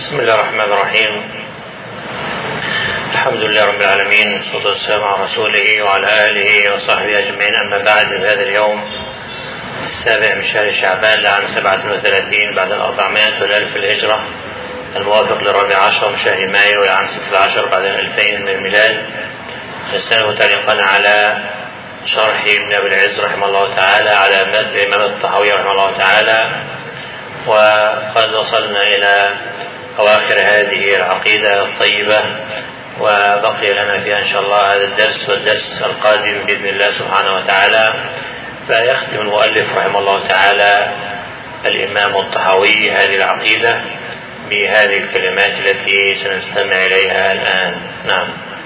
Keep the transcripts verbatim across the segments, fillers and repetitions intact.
بسم الله الرحمن الرحيم. الحمد لله رب العالمين، والصلاة والسلام على رسوله وعلى آله وصحبه أجمعين. أما بعد، من هذا اليوم السابع من شهر شعبان لعام سبعة وثلاثين بعد الأربعمائة والألف الهجرة، الموافق للرابع عشر من شهر مايو لعام ستة عشر بعد الألفين من الميلاد، نستمر تعليقا على شرح ابن أبي العز رحمه الله تعالى على متن الإمام الطحاوي رحمه الله تعالى. وقد وصلنا إلى أواخر هذه العقيدة الطيبة، وبقي لنا فيها إن شاء الله هذا الدرس والدرس القادم بإذن الله سبحانه وتعالى. فيختم المؤلف رحمه الله تعالى الإمام الطحاوي هذه العقيدة بهذه الكلمات التي سنستمع إليها الآن. نعم.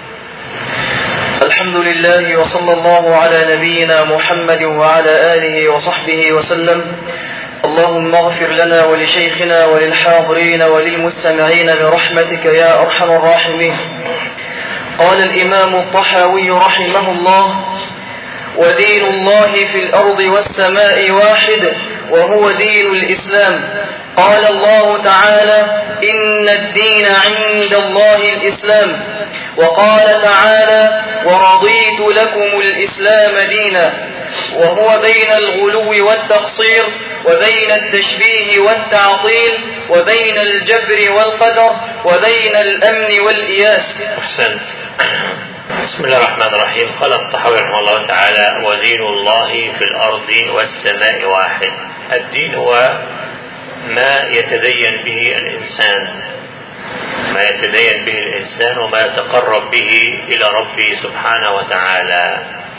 الحمد لله، وصلى الله على نبينا محمد وعلى آله وصحبه وسلم. اللهم اغفر لنا ولشيخنا وللحاضرين وللمستمعين برحمتك يا أرحم الراحمين. قال الإمام الطحاوي رحمه الله: ودين الله في الأرض والسماء واحد، وهو دين الإسلام. قال الله تعالى: إن الدين عند الله الإسلام. وقال تعالى: ورضيت لكم الإسلام دينا. وهو بين الغلو والتقصير، وبين التشبيه والتعطيل، وبين الجبر والقدر، وبين الأمن والإياس. أحسنت. بسم الله الرحمن الرحيم. قال الطحاوي رحمه الله تعالى: ودين الله في الأرض والسماء واحد. الدين هو ما يتدين به الإنسان، ما يتدين به الإنسان وما يتقرب به إلى ربه سبحانه وتعالى.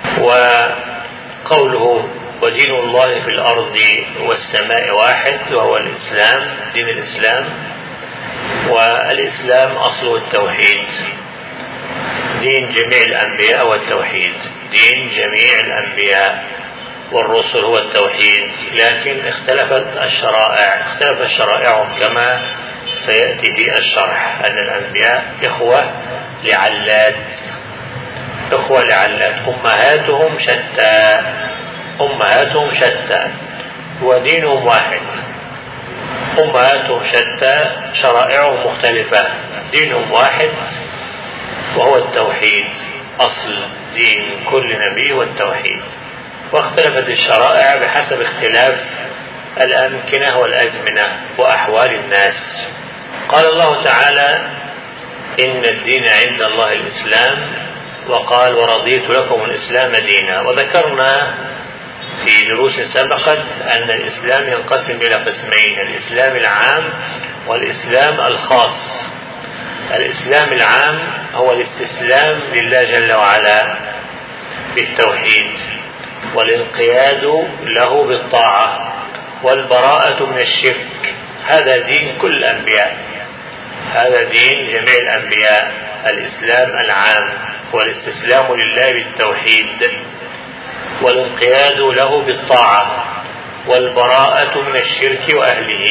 وقوله ودين الله في الأرض والسماء واحد وهو الإسلام، دين الإسلام. والإسلام أصله التوحيد، دين جميع الأنبياء والتوحيد، دين جميع الأنبياء والرسل هو التوحيد، لكن اختلفت الشرائع، اختلفت شرائعهم كما سيأتي في الشرح، أن الأنبياء إخوة لعلات، إخوة لعلات، أمهاتهم شتى، أمهاتهم شتى ودينهم واحد. أمهاتهم شتى، شرائعهم مختلفة، دينهم واحد وهو التوحيد، أصل دين كل نبي والتوحيد. واختلفت الشرائع بحسب اختلاف الأمكنة والأزمنة وأحوال الناس. قال الله تعالى: إن الدين عند الله الإسلام. وقال: ورضيت لكم الإسلام دينا. وذكرنا في دروس سبقت أن الإسلام ينقسم إلى قسمين: الإسلام العام والإسلام الخاص. الإسلام العام هو الاستسلام لله جل وعلا بالتوحيد، والانقياد له بالطاعة، والبراءة من الشرك. هذا دين كل الأنبياء، هذا دين جميع الأنبياء. الإسلام العام هو الاستسلام لله بالتوحيد، والانقياد له بالطاعة، والبراءة من الشرك وأهله.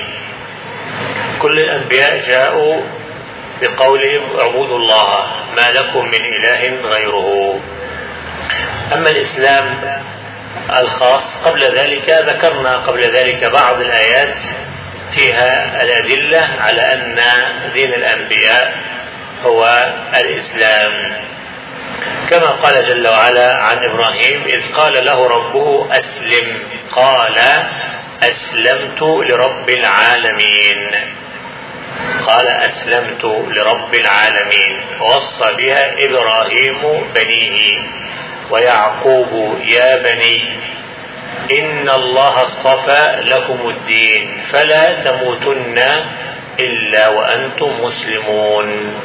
كل الأنبياء جاءوا بقولهم: اعبدوا الله ما لكم من إله غيره. أما الإسلام الخاص قبل ذلك، ذكرنا قبل ذلك بعض الآيات فيها الأدلة على أن دين الأنبياء هو الإسلام، كما قال جل وعلا عن إبراهيم: إذ قال له ربه أسلم، قال أسلمت لرب العالمين. قال أسلمت لرب العالمين. ووصى بها إبراهيم بنيه ويعقوب: يا بني إن الله اصطفى لكم الدين فلا تموتن إلا وأنتم مسلمون.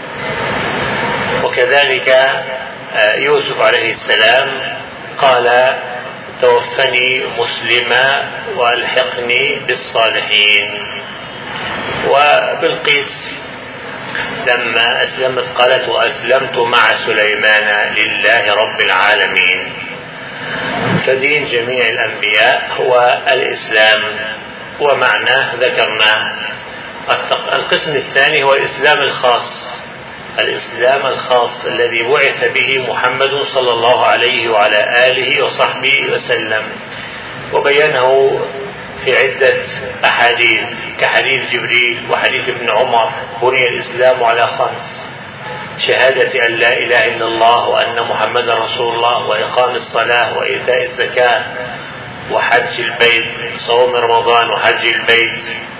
وكذلك يوسف عليه السلام قال: توفني مسلما والحقني بالصالحين. وبلقيس لما أسلمت قالت: وأسلمت مع سليمان لله رب العالمين. فدين جميع الأنبياء هو الإسلام، ومعناه ذكرناه. القسم الثاني هو الإسلام الخاص، الإسلام الخاص الذي بعث به محمد صلى الله عليه وعلى آله وصحبه وسلم، وبينه في عدة أحاديث كحديث جبريل وحديث ابن عمر: بني الإسلام على خمس: شهادة أن لا إله إلا الله وأن محمدا رسول الله، وإقام الصلاة، وإيتاء الزكاة، وحج البيت، صوم رمضان وحج البيت.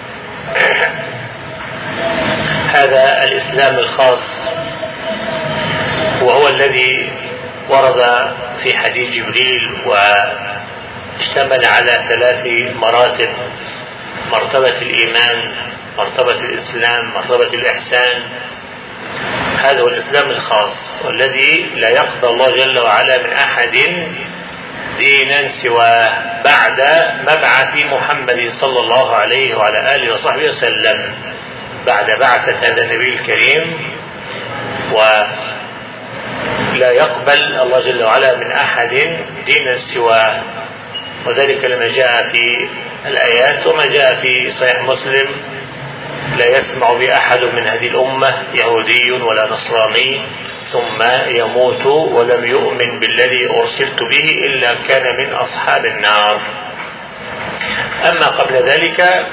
هذا الإسلام الخاص، وهو الذي ورد في حديث جبريل واشتمل على ثلاث مراتب: مرتبة الإيمان، مرتبة الإسلام، مرتبة الإحسان. هذا هو الإسلام الخاص، والذي لا يقبل الله جل وعلا من أحد دينا سواه بعد مبعث محمد صلى الله عليه وعلى آله وصحبه وسلم، بعد بعثة هذا النبي الكريم. ولا يقبل الله جل وعلا من أحد دينا سواه، وذلك لما جاء في الآيات وما جاء في صحيح مسلم: لا يسمع بأحد من هذه الأمة يهودي ولا نصراني ثم يموت ولم يؤمن بالذي أرسلت به إلا كان من أصحاب النار. أما قبل ذلك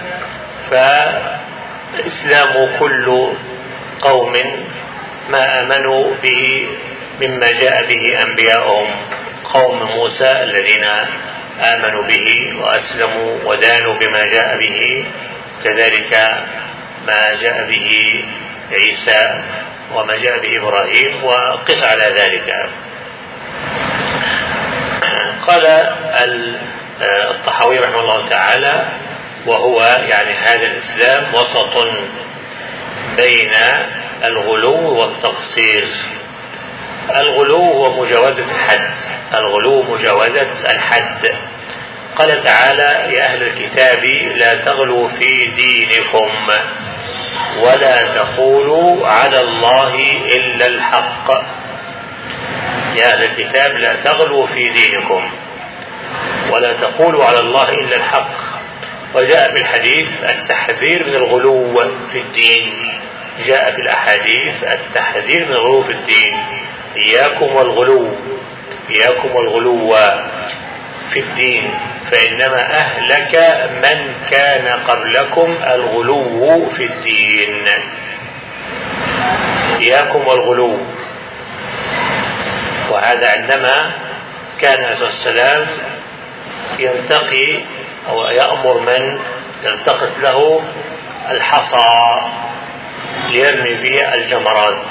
فإسلام كل قوم ما آمنوا به مما جاء به أنبياءهم. قوم موسى الذين آمنوا به وأسلموا ودانوا بما جاء به، كذلك ما جاء به عيسى وما جاء به إبراهيم، وقس على ذلك. قال الطحاوي رحمه الله تعالى: وهو يعني هذا الإسلام وسط بين الغلو والتقصير. الغلو هو مجاوزة الحد، الغلو مجاوزة الحد. قال تعالى: يا أهل الكتاب لا تغلوا في دينكم ولا تقولوا على الله إلا الحق. يا أهل الكتاب لا تغلوا في دينكم ولا تقولوا على الله إلا الحق. وجاء في الحديث التحذير من الغلو في الدين، جاء في الأحاديث التحذير من الغلو في الدين: إياكم والغلو، إياكم والغلو في الدين، فإنما أهلك من كان قبلكم الغلو في الدين. إياكم والغلو. وهذا عندما كان عليه الصلاة والسلام ينتقي أو يأمر من يلتقط له الحصى ليرمي بها الجمرات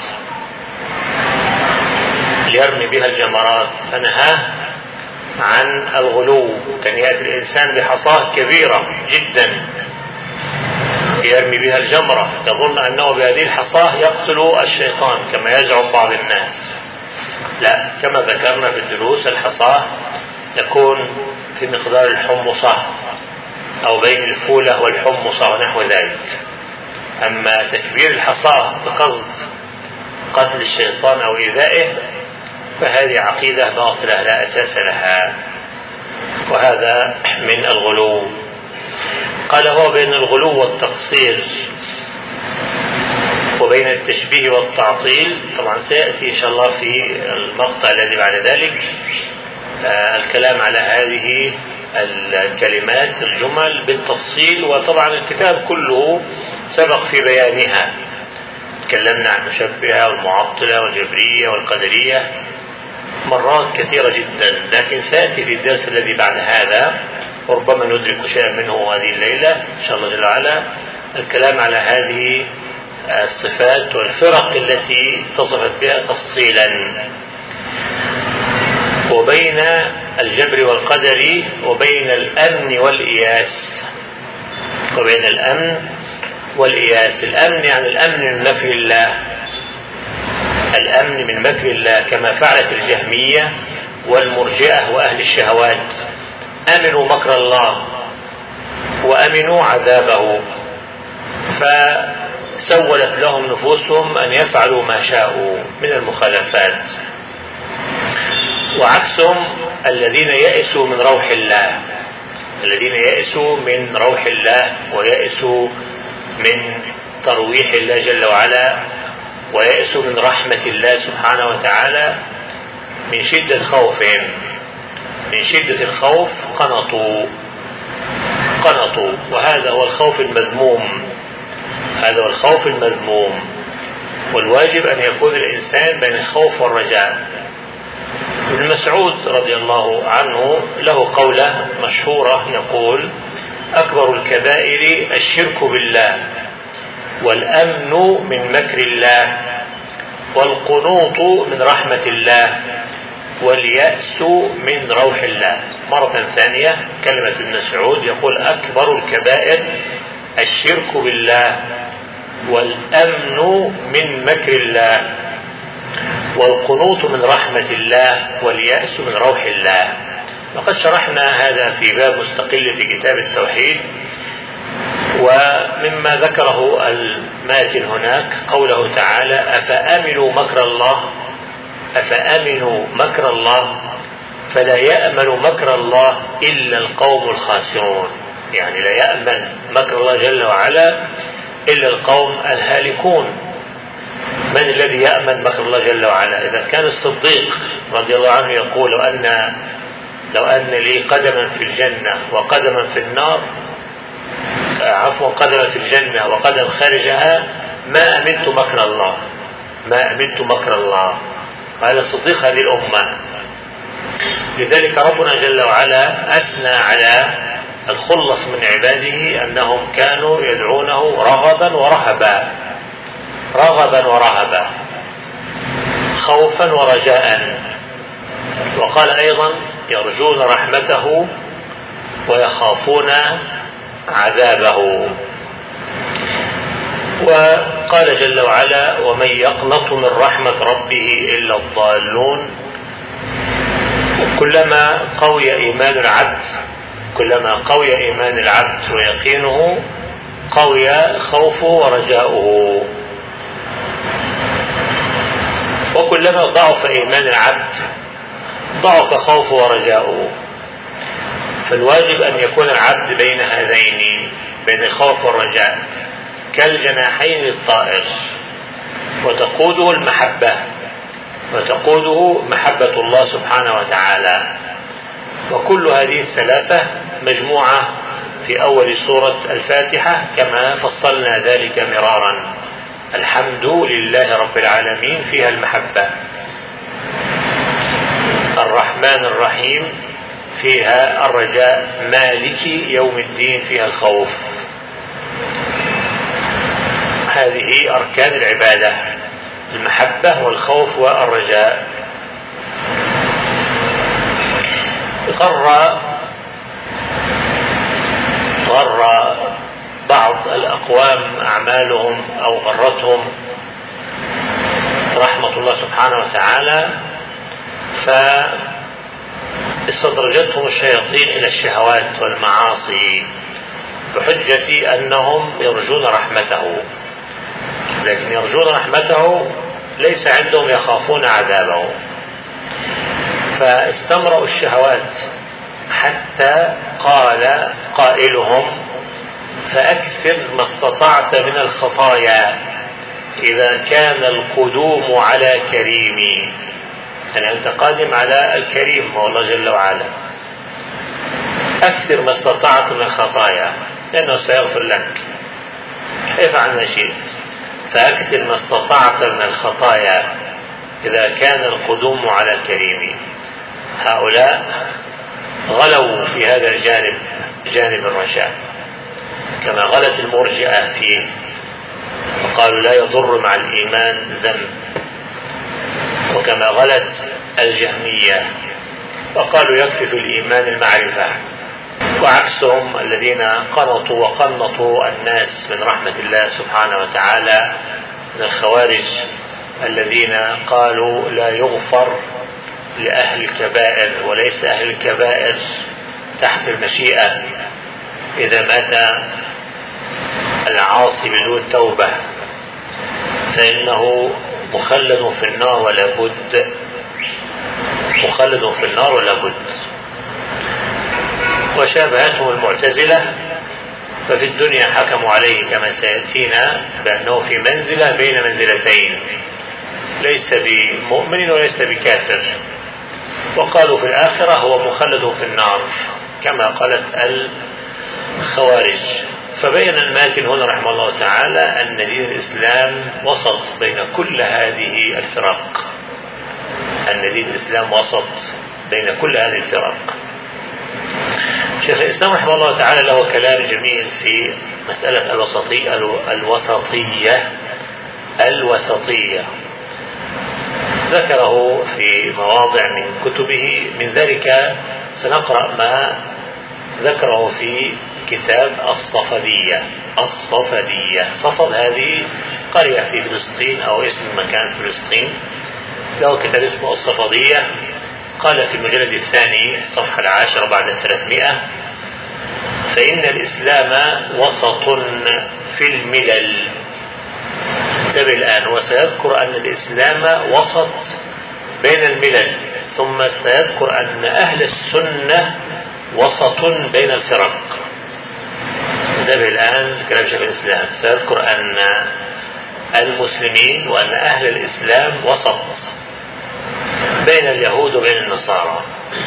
ليرمي بها الجمرات فنهاه عن الغلو. كان يأتي الإنسان بحصاة كبيرة جدا يرمي بها الجمرة، يظن أنه بهذه الحصاة يقتل الشيطان كما يزعم بعض الناس. لا، كما ذكرنا في الدروس الحصاة تكون في مقدار الحمصة أو بين الفولة والحمصة ونحو ذلك. أما تكبير الحصاة بقصد قتل الشيطان أو إيذائه فهذه عقيدة باطلة لا أساس لها، وهذا من الغلو. قال: هو بين الغلو والتقصير وبين التشبيه والتعطيل. طبعا سيأتي إن شاء الله في المقطع الذي بعد ذلك آه الكلام على هذه الكلمات الجمل بالتفصيل، وطبعا الكتاب كله سبق في بيانها. تكلمنا عن المشبهة والمعطلة والجبرية والقدرية مرات كثيرة جدا، لكن سيأتي في الدرس الذي بعد هذا وربما ندرك شيئا منه هذه الليلة إن شاء الله جل وعلا الكلام على هذه الصفات والفرق التي اتصفت بها تفصيلا، وبين الجبر والقدر وبين الأمن والإياس. وبين الأمن والإياس. الأمن يعني الأمن من مكر الله، الأمن من مكر الله كما فعلت الجهمية والمرجئة وأهل الشهوات. أمنوا مكر الله وأمنوا عذابه، فسولت لهم نفوسهم أن يفعلوا ما شاءوا من المخالفات. وعكسهم الذين يئسوا من روح الله، الذين يئسوا من روح الله ويئسوا من ترويح الله جل وعلا ويئسوا من رحمة الله سبحانه وتعالى من شدة خوفهم، من شدة الخوف قنطوا. قنطوا، وهذا هو الخوف المذموم، هذا هو الخوف المذموم. والواجب أن يكون الإنسان بين الخوف والرجاء. ابن مسعود رضي الله عنه له قولة مشهورة يقول: أكبر الكبائر الشرك بالله، والأمن من مكر الله، والقنوط من رحمة الله، واليأس من روح الله. مرة ثانية كلمة ابن مسعود يقول: أكبر الكبائر الشرك بالله، والأمن من مكر الله، والقنوط من رحمة الله، واليأس من روح الله. وقد شرحنا هذا في باب مستقل في كتاب التوحيد. ومما ذكره الماتن هناك قوله تعالى: أفأمنوا مكر الله، أفأمنوا مكر الله فلا يأمن مكر الله إلا القوم الخاسرون. يعني لا يأمن مكر الله جل وعلا إلا القوم الهالكون. من الذي يأمن مكر الله جل وعلا؟ إذا كان الصديق رضي الله عنه يقول: لو أن لو أن لي قدما في الجنة وقدما في النار، عفوا قدما في الجنة وقدم خارجها، ما أمنت مكر الله، ما أمنت مكر الله. هذا صديق هذه الأمة. لذلك ربنا جل وعلا أثنى على الخلص من عباده أنهم كانوا يدعونه رغبا ورهبا، رغبا ورهبا، خوفا ورجاء. وقال أيضا: يرجون رحمته ويخافون عذابه. وقال جل وعلا: ومن يقنط من رحمة ربه إلا الضالون. كلما قوي إيمان العبد كلما قوي إيمان العبد ويقينه قوي خوفه ورجاؤه، وكلما ضعف إيمان العبد ضعف خوفه ورجاؤه. فالواجب أن يكون العبد بين هذين، بين الخوف والرجاء، كالجناحين للطائر، وتقوده المحبة، وتقوده محبة الله سبحانه وتعالى. وكل هذه الثلاثة مجموعة في أول سورة الفاتحة كما فصلنا ذلك مرارا. الحمد لله رب العالمين فيها المحبة، الرحمن الرحيم فيها الرجاء، مالك يوم الدين فيها الخوف. هذه أركان العبادة: المحبة والخوف والرجاء. غر غر بعض الأقوام أعمالهم أو غرتهم رحمة الله سبحانه وتعالى، فاستدرجتهم الشياطين إلى الشهوات والمعاصي بحجة أنهم يرجون رحمته، لكن يرجون رحمته ليس عندهم يخافون عذابه. فاستمرأوا الشهوات حتى قال قائلهم: فأكثر ما استطعت من الخطايا إذا كان القدوم على كريمي. يعني أنت قادم على الكريم هو الله جل وعلا، أكثر ما استطعت من الخطايا لأنه سيغفر لك، افعل ما شئت. فأكثر ما استطعت من الخطايا إذا كان القدوم على الكريم. هؤلاء غلوا في هذا الجانب، جانب الرجاء، كما غلت المرجئة فيه وقالوا لا يضر مع الإيمان ذنب، وكما غلت الجهمية وقالوا يكفي في الإيمان المعرفة، وعكسهم الذين قنطوا وقنطوا الناس من رحمة الله سبحانه وتعالى من الخوارج الذين قالوا لا يغفر لأهل الكبائر، وليس أهل الكبائر تحت المشيئة. إذا مات العاصي بدون توبة فإنه مخلد في النار ولا بد، مخلد في النار ولا بد. وشابهتهم المعتزلة، ففي الدنيا حكموا عليه كما سيأتينا بأنه في منزلة بين منزلتين، ليس بمؤمن وليس بكافر، وقالوا في الآخرة هو مخلد في النار كما قالت خوارج. فبين الماتن هنا رحمه الله تعالى أن دين الإسلام وسط بين كل هذه الفرق، أن دين الإسلام وسط بين كل هذه الفرق. شيخ الإسلام رحمه الله تعالى له كلام جميل في مسألة الوسطية الوسطية الوسطية ذكره في مواضع من كتبه، من ذلك سنقرأ ما ذكره في كتاب الصفدية. الصفدية صفد هذه قرية في فلسطين أو اسم مكان في فلسطين، له كتاب اسمه الصفدية. قال في المجلد الثاني الصفحة العاشرة بعد الثلاثمائة: فإن الإسلام وسط في الملل. انتبه الآن، وسيذكر أن الإسلام وسط بين الملل، ثم سيذكر أن أهل السنة وسط بين الفرق. انتبه الآن كلام شيخ الإسلام، سيذكر أن المسلمين وأن أهل الإسلام وسط بين اليهود وبين النصارى،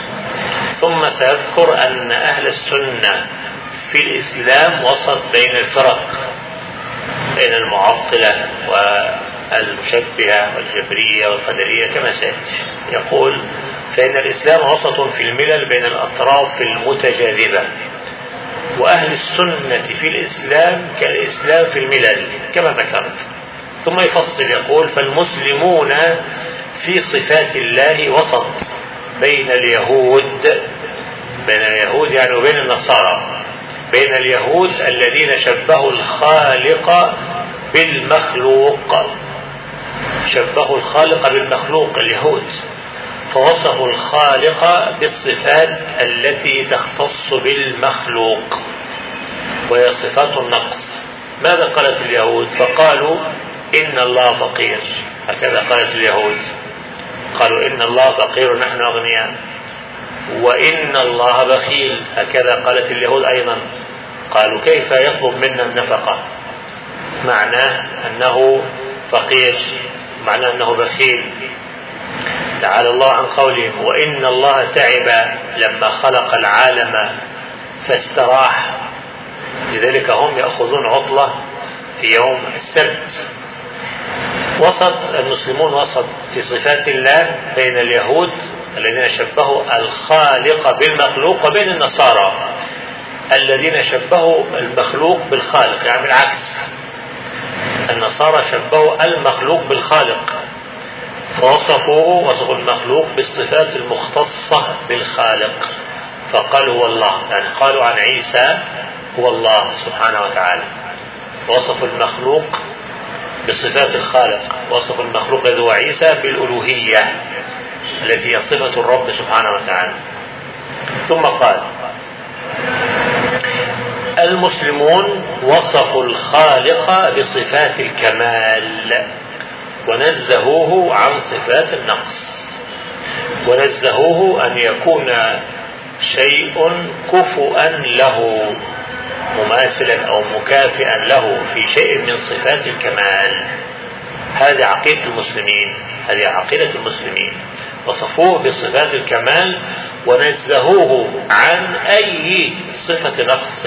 ثم سيذكر أن أهل السنة في الإسلام وسط بين الفرق، بين المعطلة والمشبهة والجبرية والقدرية كما سيأتي. يقول: فإن الإسلام وسط في الملل بين الأطراف المتجاذبة، وأهل السنة في الإسلام كالإسلام في الملل كما ذكرت. ثم يفصل يقول: فالمسلمون في صفات الله وسط بين اليهود، بين اليهود يعني وبين النصارى، بين اليهود الذين شبهوا الخالق بالمخلوق، شبهوا الخالق بالمخلوق اليهود، فوصفوا الخالق بالصفات التي تختص بالمخلوق وهي صفات النقص. ماذا قالت اليهود؟ فقالوا: إن الله فقير، هكذا قالت اليهود، قالوا: إن الله فقير نحن أغنياء. وإن الله بخيل، هكذا قالت اليهود أيضا، قالوا: كيف يطلب منا النفقة؟ معناه أنه فقير، معناه أنه بخيل. تعالى الله عن قولهم: وإن الله تعب لما خلق العالم فاستراح. لذلك هم يأخذون عطلة في يوم السبت. وسط المسلمون وسط في صفات الله بين اليهود الذين شبهوا الخالق بالمخلوق، وبين النصارى الذين شبهوا المخلوق بالخالق، يعني بالعكس، النصارى شبهوا المخلوق بالخالق، فوصفوه وصفوا المخلوق بالصفات المختصة بالخالق، فقالوا هو الله، يعني قالوا عن عيسى هو الله سبحانه وتعالى. وصفوا المخلوق بصفات الخالق، وصفوا المخلوق الذي هو عيسى بالألوهية التي هي صفة الرب سبحانه وتعالى. ثم قال: المسلمون وصفوا الخالق بصفات الكمال ونزهوه عن صفات النقص، ونزهوه أن يكون شيء كفؤا له، مماثلا أو مكافئا له في شيء من صفات الكمال. هذه عقيدة المسلمين، هذه عقيدة المسلمين، وصفوه بصفات الكمال ونزهوه عن أي صفة نقص.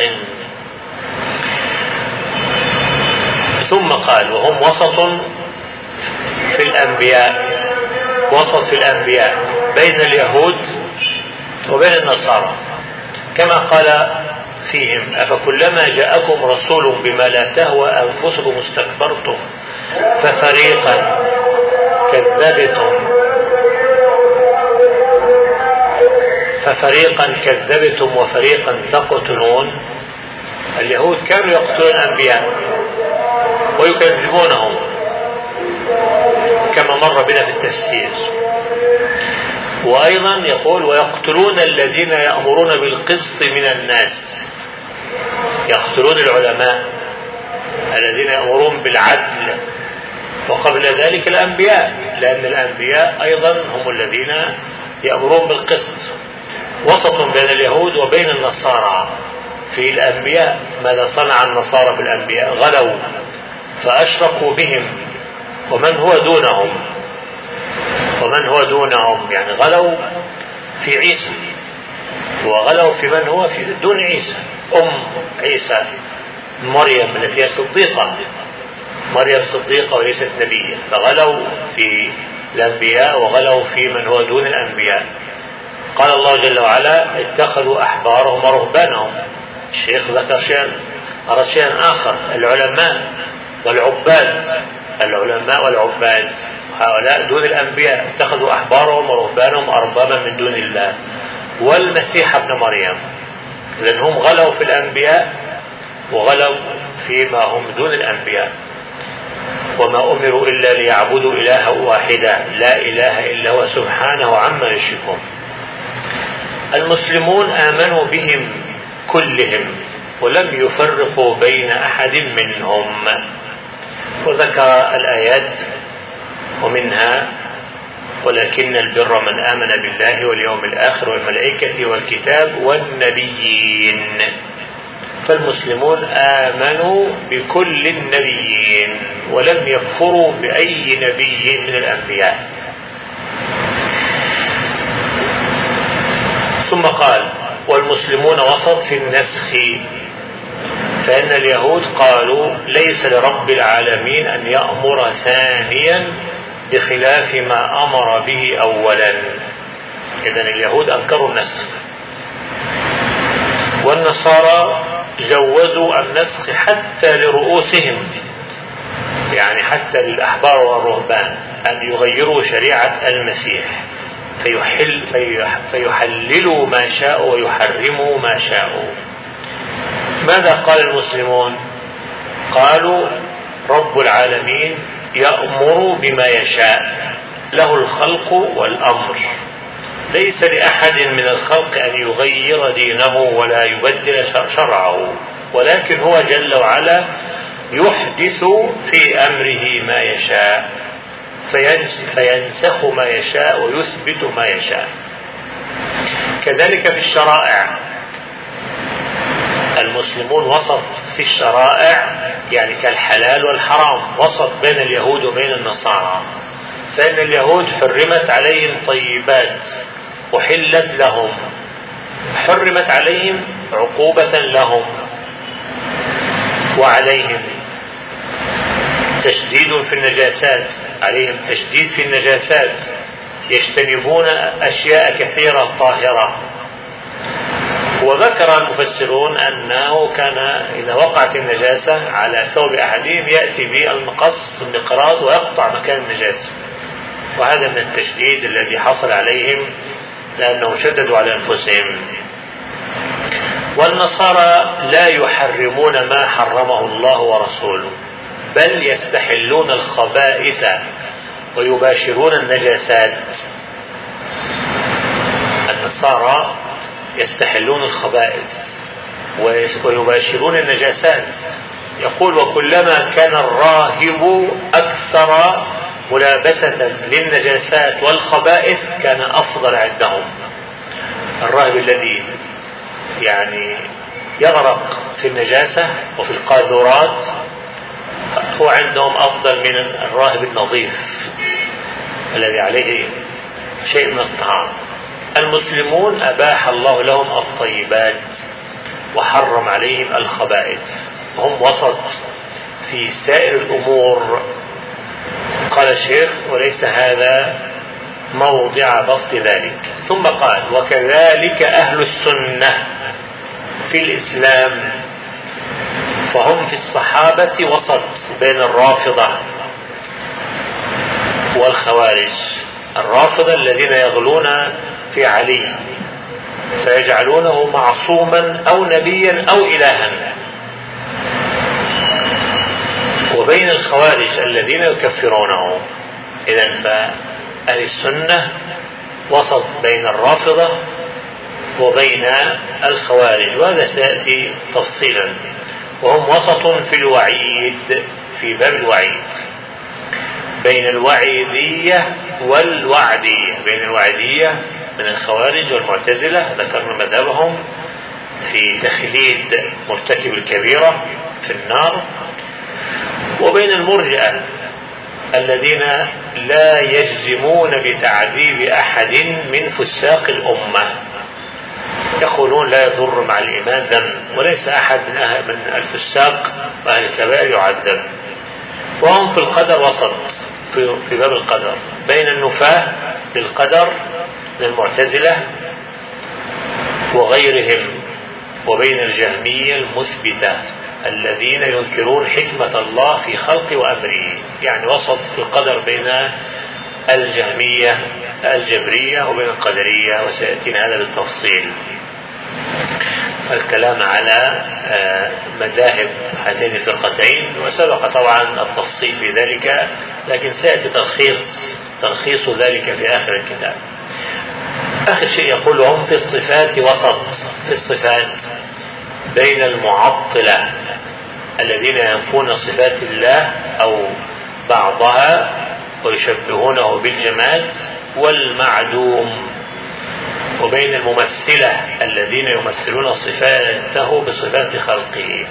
ثم قال: وهم وسط في الأنبياء، وسط في الأنبياء بين اليهود وبين النصارى، كما قال فيهم: أفكلما جاءكم رسول بما لا تهوى أنفسكم استكبرتم ففريقا كذبتم ففريقا كذبتم وفريقا تقتلون. اليهود كانوا يقتلون الأنبياء ويكذبونهم كما مر بنا في التفسير. وأيضا يقول: ويقتلون الذين يأمرون بالقسط من الناس، يقتلون العلماء الذين يأمرون بالعدل، وقبل ذلك الأنبياء، لأن الأنبياء أيضا هم الذين يأمرون بالقسط. وسط بين اليهود وبين النصارى في الأنبياء. ماذا صنع النصارى بالأنبياء؟ غلوا فأشركوا بهم، ومن هو دونهم ومن هو دونهم يعني غلوا في عيسى وغلوا في من هو في دون عيسى. أم عيسى مريم التي هي صديقة، مريم صديقة وليست نبية، فغلوا في الأنبياء وغلوا في من هو دون الأنبياء. قال الله جل وعلا اتخذوا أحبارهم ورهبانهم. الشيخ ذكر شيئا أرى شيئا آخر، العلماء والعباد، العلماء والعباد هؤلاء دون الأنبياء اتخذوا أحبارهم ورهبانهم أربابا من دون الله، والمسيح ابن مريم. لأن هم غلوا في الأنبياء وغلوا فيما هم دون الأنبياء. وما أمروا إلا ليعبدوا إلها واحدا لا إله إلا هو سبحانه عما يشركون. المسلمون آمنوا بهم كلهم ولم يفرقوا بين أحد منهم، وذكر الآيات ومنها ولكن البر من آمن بالله واليوم الآخر والملائكة والكتاب والنبيين. فالمسلمون آمنوا بكل النبيين ولم يكفروا بأي نبي من الأنبياء. ثم قال والمسلمون وسط في النسخ، فإن اليهود قالوا ليس لرب العالمين أن يأمر ثانيا بخلاف ما أمر به أولا. إذن اليهود أنكروا النسخ، والنصارى جوزوا النسخ حتى لرؤوسهم، يعني حتى للأحبار والرهبان أن يغيروا شريعة المسيح فيحل فيحللوا ما شاءوا ويحرموا ما شاءوا. ماذا قال المسلمون؟ قالوا رب العالمين يأمر بما يشاء، له الخلق والأمر، ليس لأحد من الخلق أن يغير دينه ولا يبدل شرعه، ولكن هو جل وعلا يحدث في أمره ما يشاء، فينسخ ما يشاء ويثبت ما يشاء. كذلك في الشرائع، المسلمون وسط في الشرائع، يعني كالحلال والحرام، وسط بين اليهود وبين النصارى. فإن اليهود حرمت عليهم طيبات وحلت لهم، حرمت عليهم عقوبة لهم وعليهم تشديد في النجاسات، عليهم تشديد في النجاسات، يجتنبون أشياء كثيرة طاهرة. وذكر المفسرون أنه كان إذا وقعت النجاسة على ثوب أحدهم يأتي بالمقص المقراض ويقطع مكان النجاسة، وهذا من التشديد الذي حصل عليهم لأنهم شددوا على أنفسهم. والنصارى لا يحرمون ما حرمه الله ورسوله، بل يستحلون الخبائث ويباشرون النجاسات. النصارى يستحلون الخبائث ويباشرون النجاسات. يقول وكلما كان الراهب أكثر ملابسة للنجاسات والخبائث كان أفضل عندهم. الراهب الذي يعني يغرق في النجاسة وفي القاذورات هو عندهم أفضل من الراهب النظيف الذي عليه شيء من الطعام. المسلمون أباح الله لهم الطيبات وحرم عليهم الخبائث، هم وسط في سائر الأمور. قال الشيخ وليس هذا موضع بسط ذلك. ثم قال وكذلك أهل السنة في الإسلام، فهم في الصحابة وسط بين الرافضة والخوارج. الرافضة الذين يغلون في علي فيجعلونه معصوما أو نبيا أو إلها، وبين الخوارج الذين يكفرونه. إذن فأهل السنة وسط بين الرافضة وبين الخوارج، وهذا سيأتي تفصيلا. وهم وسط في الوعيد، في باب الوعيد، بين الوعيدية والوعدية. بين الوعيدية من الخوارج والمعتزلة ذكرنا مذهبهم في تخليد مرتكب الكبيرة في النار، وبين المرجئة الذين لا يجزمون بتعذيب أحد من فساق الأمة، يقولون لا يضر مع الإيمان ذنب، وليس أحد من, أهل من الفساق وأهل الكبائر يعذب. وهم في القدر وسط، في, في باب القدر بين النفاة للقدر من المعتزلة وغيرهم، وبين الجهمية المثبتة الذين ينكرون حكمة الله في خلق وأمره. يعني وسط في القدر بين الجهمية الجبرية وبين القدرية، وسيأتينا هذا بالتفصيل. الكلام على مذاهب هاتين الفرقتين، وسبق طبعا التفصيل في ذلك، لكن سيأتي تلخيص تلخيص ذلك في آخر الكتاب. آخر شيء يقول هم في الصفات وسط، في الصفات بين المعطلة الذين ينفون صفات الله أو بعضها ويشبهونه بالجماد والمعدوم، وبين الممثلة الذين يمثلون صفاته بصفات خلقه.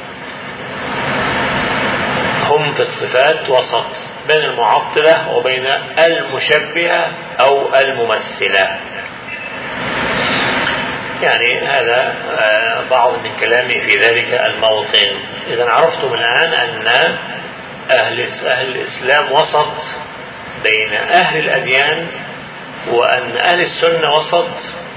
هم في الصفات وسط بين المعطلة وبين المشبهة أو الممثلة. يعني هذا بعض من كلامي في ذلك الموطن. إذا عرفتم الآن أن أهل, أهل الإسلام وسط بين أهل الأديان، وأن أهل السنة وسط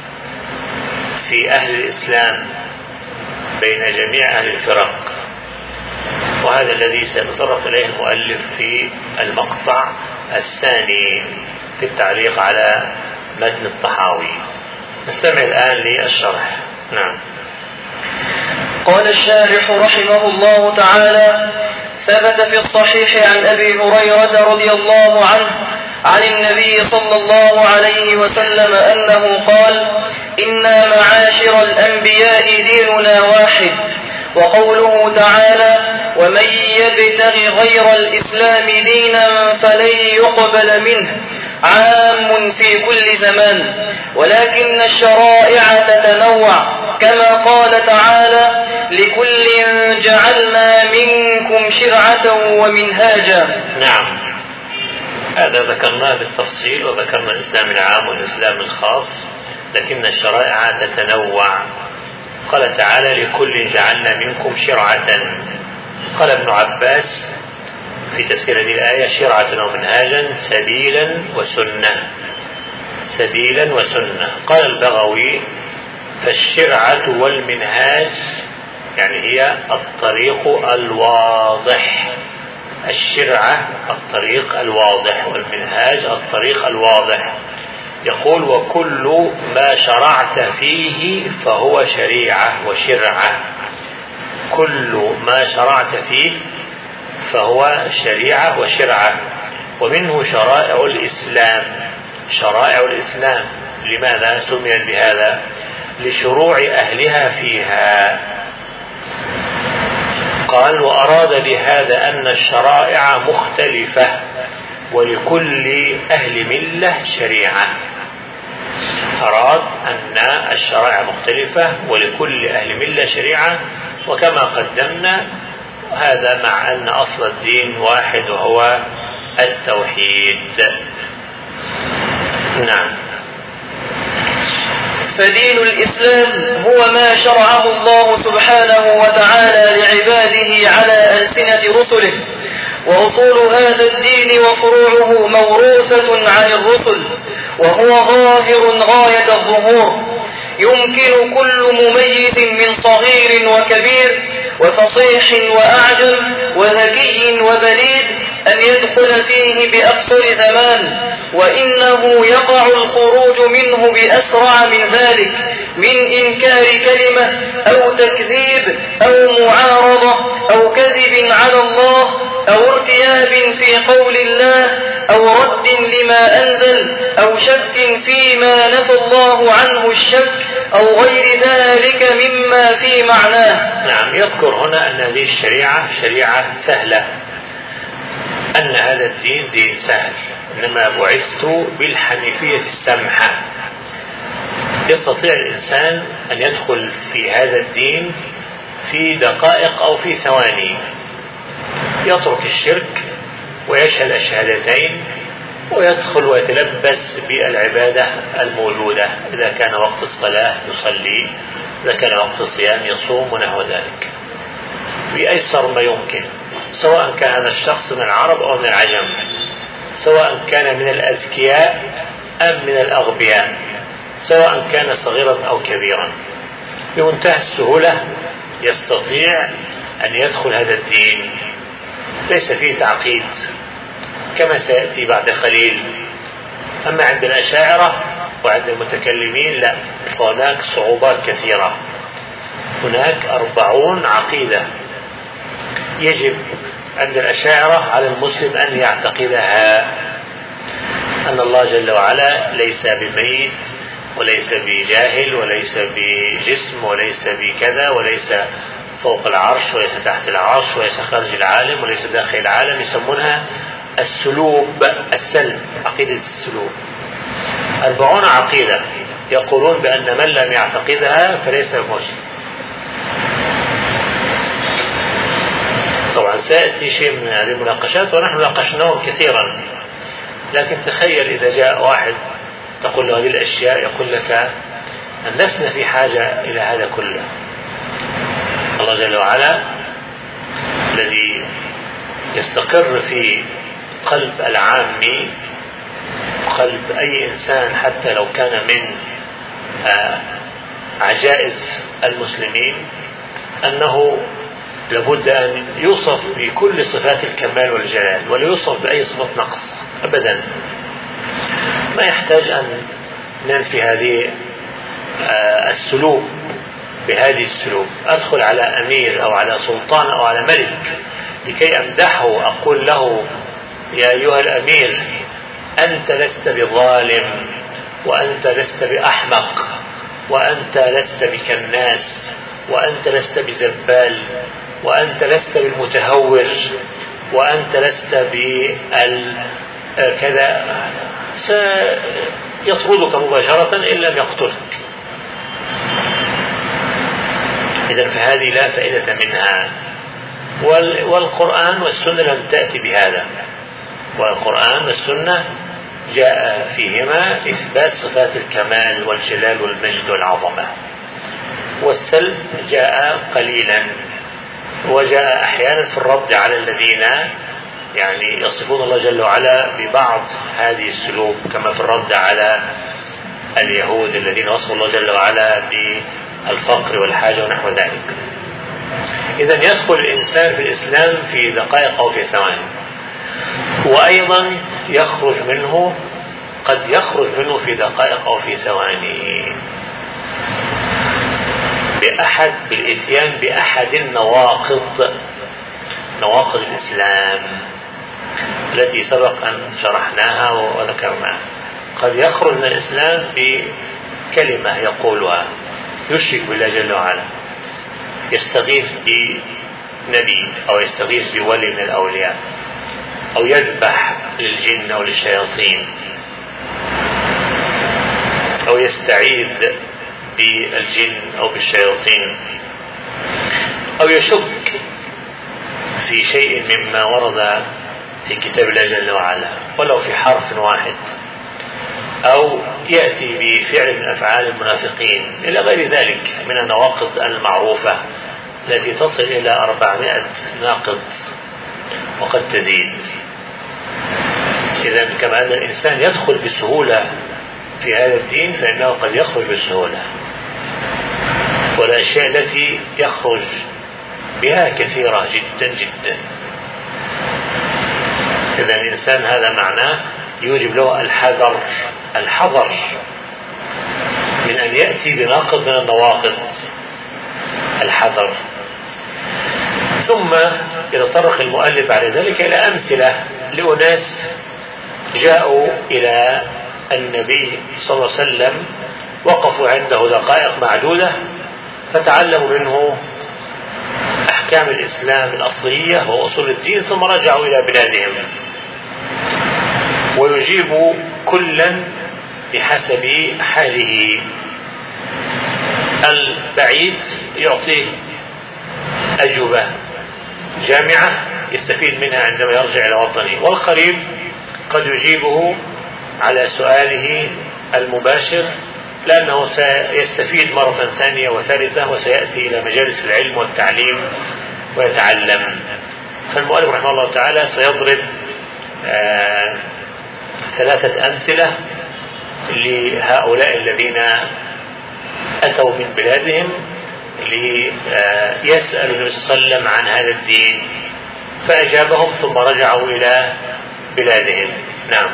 في أهل الإسلام بين جميع أهل الفرق. وهذا الذي سيتطرق إليه المؤلف في المقطع الثاني في التعليق على متن الطحاوي. نستمع الآن للشرح. نعم. قال الشارح رحمه الله تعالى: ثبت في الصحيح عن أبي هريرة رضي الله عنه عن النبي صلى الله عليه وسلم أنه قال: إنا معاشر الأنبياء ديننا واحد. وقوله تعالى: ومن يبتغ غير الإسلام دينا فلن يقبل منه، عام في كل زمان، ولكن الشرائع تتنوع، كما قال تعالى: لكل جعلنا منكم شرعة ومنهاجا. نعم، هذا ذكرناه بالتفصيل، وذكرنا الإسلام العام والإسلام الخاص، لكن الشرائع تتنوع. قال تعالى: لكل جعلنا منكم شرعة. قال ابن عباس في تفسير هذه الآية: شرعة ومنهاجا، سبيلا وسنة. سبيلا وسنة. قال البغوي: فالشرعة والمنهاج يعني هي الطريق الواضح. الشرعة الطريق الواضح، والمنهاج الطريق الواضح. يقول: وكل ما شرعت فيه فهو شريعة وشرعة. كل ما شرعت فيه فهو شريعة وشرعة. ومنه شرائع الإسلام. شرائع الإسلام لماذا سميت بهذا؟ لشروع أهلها فيها. قال: وأراد بهذا أن الشرائع مختلفة، ولكل أهل ملة شريعة. أراد أن الشرائع مختلفة ولكل أهل ملة شريعة، وكما قدمنا هذا مع أن أصل الدين واحد وهو التوحيد. نعم. فدين الإسلام هو ما شرعه الله سبحانه وتعالى لعباده على ألسنة رسله، وأصول هذا الدين وفروعه موروثة عن الرسل، وهو ظاهر غاية الظهور. يمكن كل مميز من صغير وكبير وفصيح وأعجم وذكي وبليد أن يدخل فيه بأقصر زمان، وإنه يقع الخروج منه بأسرع من ذلك، من إنكار كلمة أو تكذيب أو معارضة أو كذب على الله أو ارتياب في قول الله أو رد لما أنزل أو شك فيما نفى الله عنه الشك أو غير ذلك مما في معناه. نعم. يذكر هنا أن هذه الشريعة شريعة سهلة، أن هذا الدين دين سهل، إنما بعثت بالحنيفية السمحة. يستطيع الإنسان أن يدخل في هذا الدين في دقائق أو في ثواني، يترك الشرك ويشهد الشهادتين ويدخل ويتلبس بالعبادة الموجودة. إذا كان وقت الصلاة يصلي، إذا كان وقت الصيام يصوم ونحو ذلك بأيسر ما يمكن، سواء كان هذا الشخص من العرب أو من العجم، سواء كان من الأذكياء أم من الأغبياء، سواء كان صغيرا أو كبيرا، بمنتهى السهولة يستطيع أن يدخل هذا الدين، ليس فيه تعقيد كما سيأتي بعد قليل. أما عند الأشاعرة وعند المتكلمين لا، فهناك صعوبات كثيرة، هناك أربعون عقيدة يجب عند الأشاعرة على المسلم أن يعتقدها، أن الله جل وعلا ليس بميت وليس بجاهل وليس بجسم وليس بكذا وليس فوق العرش وليس تحت العرش وليس خارج العالم وليس داخل العالم، يسمونها السلوب، السلب، عقيدة السلوب. أربعون عقيدة يقولون بأن من لم يعتقدها فليس مسلم. طبعا سيأتي شيء من هذه المناقشات ونحن ناقشناهم كثيرا، لكن تخيل إذا جاء واحد تقول له هذه الأشياء يقول لك أن لسنا في حاجة إلى هذا كله. الله جل وعلا الذي يستقر في قلب العامي، قلب أي إنسان حتى لو كان من عجائز المسلمين، أنه لابد أن يوصف بكل صفات الكمال والجلال ولا يوصف بأي صفة نقص أبدا. ما يحتاج أن ننفي هذه السلوك بهذه السلوك. أدخل على أمير أو على سلطان أو على ملك لكي أمدحه أقول له يا أيها الأمير أنت لست بظالم وأنت لست بأحمق وأنت لست بكناس وأنت لست بزبال وأنت لست بالمتهور وأنت لست بالكذا، سيطردك مباشرة إن لم يقتلك. إذن فهذه لا فائدة منها، والقرآن والسنة لم تأتي بهذا، والقرآن والسنة جاء فيهما إثبات صفات الكمال والجلال والمجد والعظمة، والسلب جاء قليلا، وجاء أحيانا في الرد على الذين يعني يصفون الله جل وعلا ببعض هذه السلوك، كما في الرد على اليهود الذين وصفوا الله جل وعلا بالفقر والحاجة ونحو ذلك. إذن يدخل الإنسان في الإسلام في دقائق أو في ثواني، وأيضا يخرج منه، قد يخرج منه في دقائق أو في ثواني بأحد بالإتيان بأحد النواقض، نواقض الإسلام التي سبق أن شرحناها وذكرناها. قد يخرج من الإسلام بكلمة يقولها يشرك بالله جل وعلا، يستغيث بنبي أو يستغيث بولي من الأولياء، أو يذبح للجن أو للشياطين، أو يستعيذ بالجن أو بالشياطين، أو يشك في شيء مما ورد في كتاب الله جل وعلا ولو في حرف واحد، أو يأتي بفعل من أفعال المنافقين إلى غير ذلك من النواقض المعروفة التي تصل إلى أربعمائة ناقض وقد تزيد. إذن كما أن الإنسان يدخل بسهولة في هذا الدين فإنه قد يخرج بسهولة، والأشياء التي يخرج بها كثيرة جدا جدا. إذن الإنسان هذا معناه يوجب له الحذر، الحذر من أن يأتي بناقض من النواقض، الحذر. ثم يتطرق المؤلف بعد ذلك إلى أمثلة لأناس جاءوا إلى النبي صلى الله عليه وسلم، وقفوا عنده دقائق معدودة فتعلموا منه أحكام الإسلام الأصلية وأصول الدين، ثم رجعوا إلى بلادهم، ويجيب كلا بحسب حاله. البعيد يعطيه أجوبة جامعة يستفيد منها عندما يرجع إلى وطنه، والقريب قد يجيبه على سؤاله المباشر لأنه سيستفيد مرة ثانية وثالثة وسيأتي إلى مجالس العلم والتعليم ويتعلم. فالمؤلف رحمه الله تعالى سيضرب آه ثلاثة أمثلة لهؤلاء الذين أتوا من بلادهم ليسألوا النبي صلى الله عليه وسلم عن هذا الدين فأجابهم ثم رجعوا إلى بلادهم. نعم.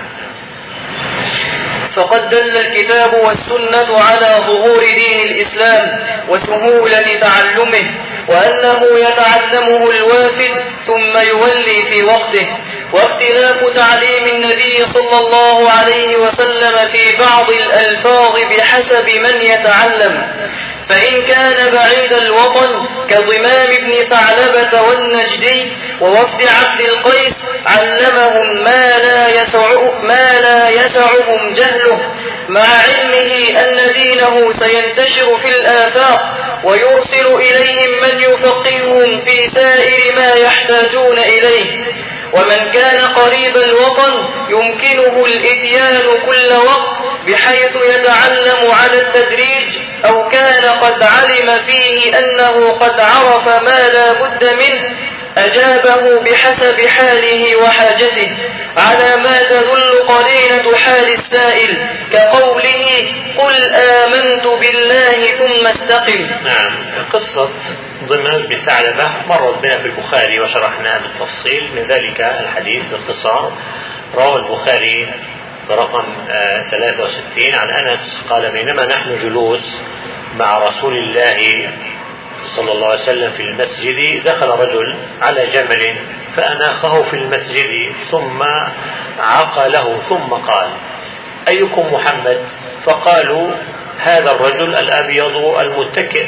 فقد دل الكتاب والسنة على ظهور دين الإسلام وسهولة تعلمه، وأنه يتعلمه الوافد ثم يولي في وقته، واختلاف تعليم النبي صلى الله عليه وسلم في بعض الألفاظ بحسب من يتعلم، فإن كان بعيد الوطن كضمام بن ثعلبة والنجدي ووفد عبد القيس علمهم ما لا يسع ما لا يسعهم جهله، مع علمه أن دينه سينتشر في الآفاق ويرسل إليهم من يفقههم في سائر ما يحتاجون إليه. ومن كان قريب الوطن يمكنه الإتيان كل وقت بحيث يتعلم على التدريج، أو كان قد علم فيه أنه قد عرف ما لا بد منه أجابه بحسب حاله وحاجته، على ما تدل قرينة حال السائل كقوله قل آمنت بالله ثم استقم. نعم. قصة ضمام بن ثعلبة مرت بنا في البخاري وشرحناها بالتفصيل، من ذلك الحديث باختصار رواه البخاري برقم ثلاثة وستين عن أنس قال بينما نحن جلوس مع رسول الله صلى الله عليه وسلم في المسجد دخل رجل على جمل فأناخه في المسجد ثم عقله ثم قال أيكم محمد؟ فقالوا هذا الرجل الأبيض المتكئ.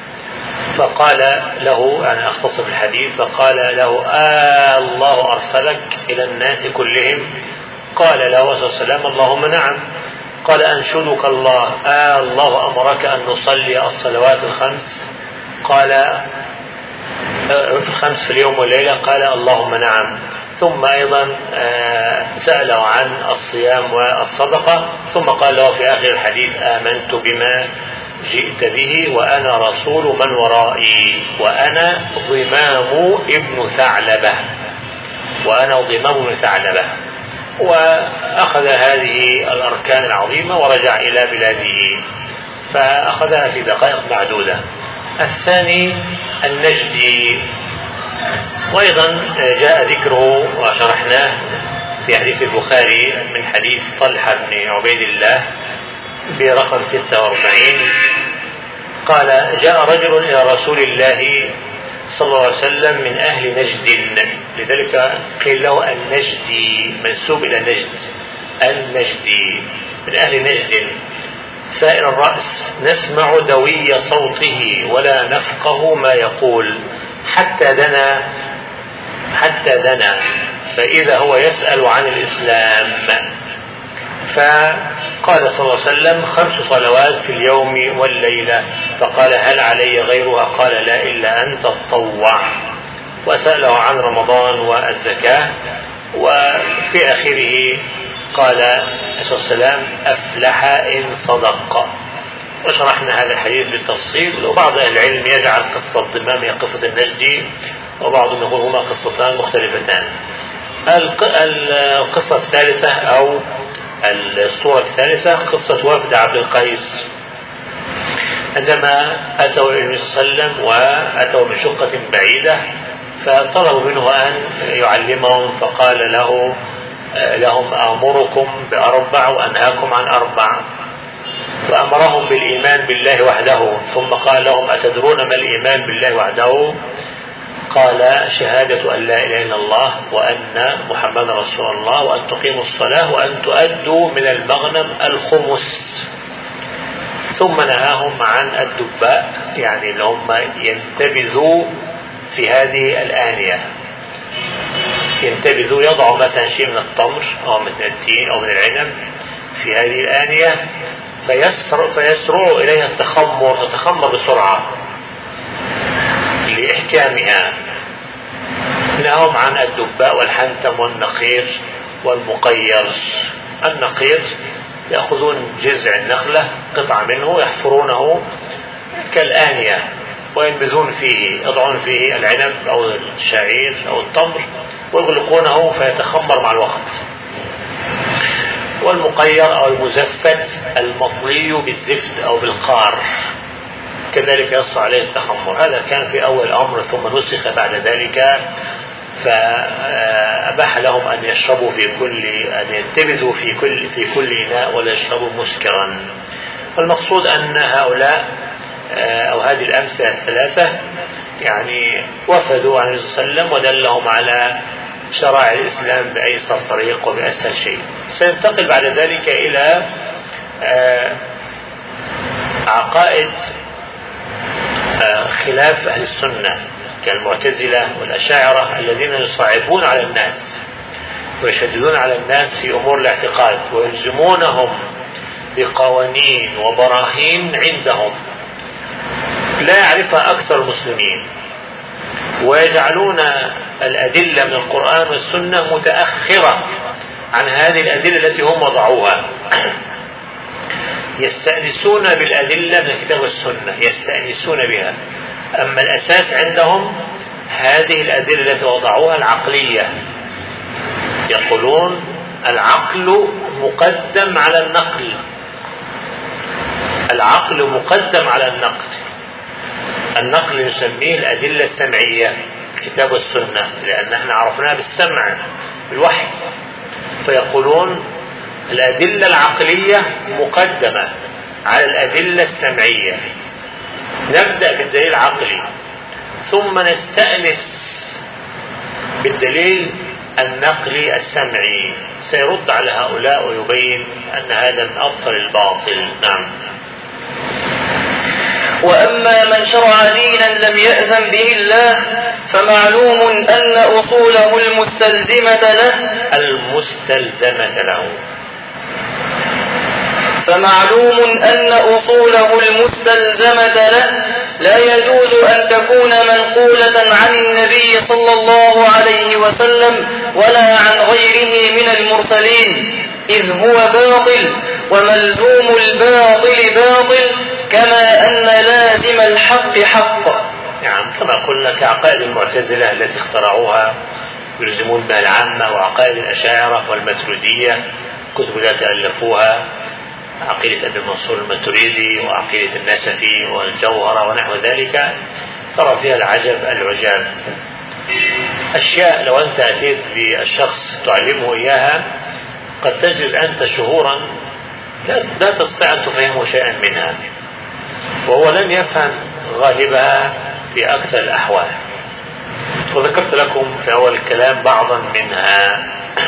فقال له، يعني أختصر الحديث، فقال له آه الله أرسلك إلى الناس كلهم؟ قال له صلى الله عليه وسلم اللهم نعم. قال أنشدك الله آه الله أمرك أن نصلي الصلوات الخمس؟ قال الخمس في اليوم والليلة؟ قال اللهم نعم. ثم أيضا سأله عن الصيام والصدقة، ثم قال له في آخر الحديث آمنت بما جئت به وأنا رسول من ورائي وأنا ضمام ابن ثعلبة وأنا ضمام ابن ثعلبة. وأخذ هذه الأركان العظيمة ورجع إلى بلاده، فأخذها في دقائق معدودة. الثاني النجدي، وأيضا جاء ذكره وشرحناه في حديث البخاري من حديث طلحة بن عبيد الله برقم ستة وأربعين قال جاء رجل إلى رسول الله صلى الله عليه وسلم من أهل نجد، لذلك قيل له النجدي منسوب إلى نجد، النجدي من أهل نجد سائر الرأس نسمع دوي صوته ولا نفقه ما يقول حتى دنا حتى دنا فإذا هو يسأل عن الإسلام. فقال صلى الله عليه وسلم خمس صلوات في اليوم والليلة. فقال هل علي غيرها؟ قال لا إلا أن تتطوع. وسأله عن رمضان والزكاة، وفي آخره قال صلى الله عليه وسلم أفلح إن صدق. وشرحنا هذا الحديث بالتفصيل. وبعض أهل العلم يجعل قصة ضمام هي قصة النجدي، وبعضهم يقول هما قصتان مختلفتان. القصة الثالثة أو الصورة الثالثة قصة وفد عبد القيس عندما أتوا إلى النبي صلى الله عليه وسلم وأتوا من شقة بعيدة، فطلبوا منه أن يعلمهم، فقال له لهم أمركم بأربع وأنهاكم عن أربع، فأمرهم بالإيمان بالله وحده، ثم قال لهم أتدرون ما الإيمان بالله وحده؟ قال شهادة أن لا إله إلا الله وأن محمد رسول الله وأن تقيموا الصلاة وأن تؤدوا من المغنم الخمس. ثم نهاهم عن الدباء، يعني اللي هم ينتبذوا في هذه الآنية، ينتبذوا يضعوا مثلا شيء من التمر أو من التين أو من العنب في هذه الآنية فيسرع فيسرعوا إليها التخمر، تتخمر بسرعة لإحكامها. نهاهم عن الدباء والحنتم والنقير والمقير. النقير يأخذون جذع النخلة قطعة منه يحفرونه كالآنية وينبذون فيه، يضعون فيه العنب أو الشعير أو التمر ويغلقونه فيتخمر مع الوقت. والمقير أو المزفت المطلي بالزفت أو بالقار كذلك يصل عليه التخمر. هذا كان في أول الأمر ثم نسخ بعد ذلك، فأباح لهم أن يشربوا في كل أن ينتبذوا في كل في كل إناء ولا يشربوا مسكرا. والمقصود أن هؤلاء أو هذه الأمثلة الثلاثة يعني وفدوا عن النبي صلى الله عليه وسلم ودلهم على شرائع الإسلام بأيسر طريق وبأسهل شيء. سينتقل بعد ذلك إلى عقائد خلاف أهل السنة كالمعتزلة والأشاعرة الذين يصعبون على الناس ويشددون على الناس في أمور الاعتقاد ويلزمونهم بقوانين وبراهين عندهم لا يعرفها أكثر المسلمين، ويجعلون الأدلة من القرآن والسنة متأخرة عن هذه الأدلة التي هم وضعوها. يستأنسون بالأدلة من الكتاب والسنة، يستأنسون بها، أما الأساس عندهم هذه الأدلة التي وضعوها العقلية. يقولون العقل مقدم على النقل، العقل مقدم على النقل. النقل نسميه الأدلة السمعية الكتاب والسنة لأن احنا عرفناها بالسمع بالوحي، فيقولون الأدلة العقلية مقدمة على الأدلة السمعية. نبدأ بالدليل العقلي ثم نستأنس بالدليل النقلي السمعي. سيرد على هؤلاء ويبين أن هذا من أبطل الباطل. نعم. وأما من شرع دينا لم يأذن به الله فمعلوم أن أصوله المستلزمة له المستلزمة له فمعلوم أن أصوله المستلزمة له لا يجوز أن تكون منقولة عن النبي صلى الله عليه وسلم ولا عن غيره من المرسلين، إذ هو باطل وملزوم الباطل باطل كما أن لازم الحق حق. نعم، كما قلنا كعقائد المعتزلة التي اخترعوها يلزمون بها العامة، وعقائد الأشاعرة والماتريدية كتب التي ألفوها، عقيدة أبي منصور الماتريدي وعقيدة النسفي والجوهرة ونحو ذلك، ترى فيها العجب العجاب. أشياء لو أنت أتيت بالشخص تعلمه إياها قد تجلس أنت شهورا لا تستطيع أن تفهمه شيئا منها، وهو لن يفهم غالبها في أكثر الأحوال. وذكرت لكم في أول الكلام بعضا منها.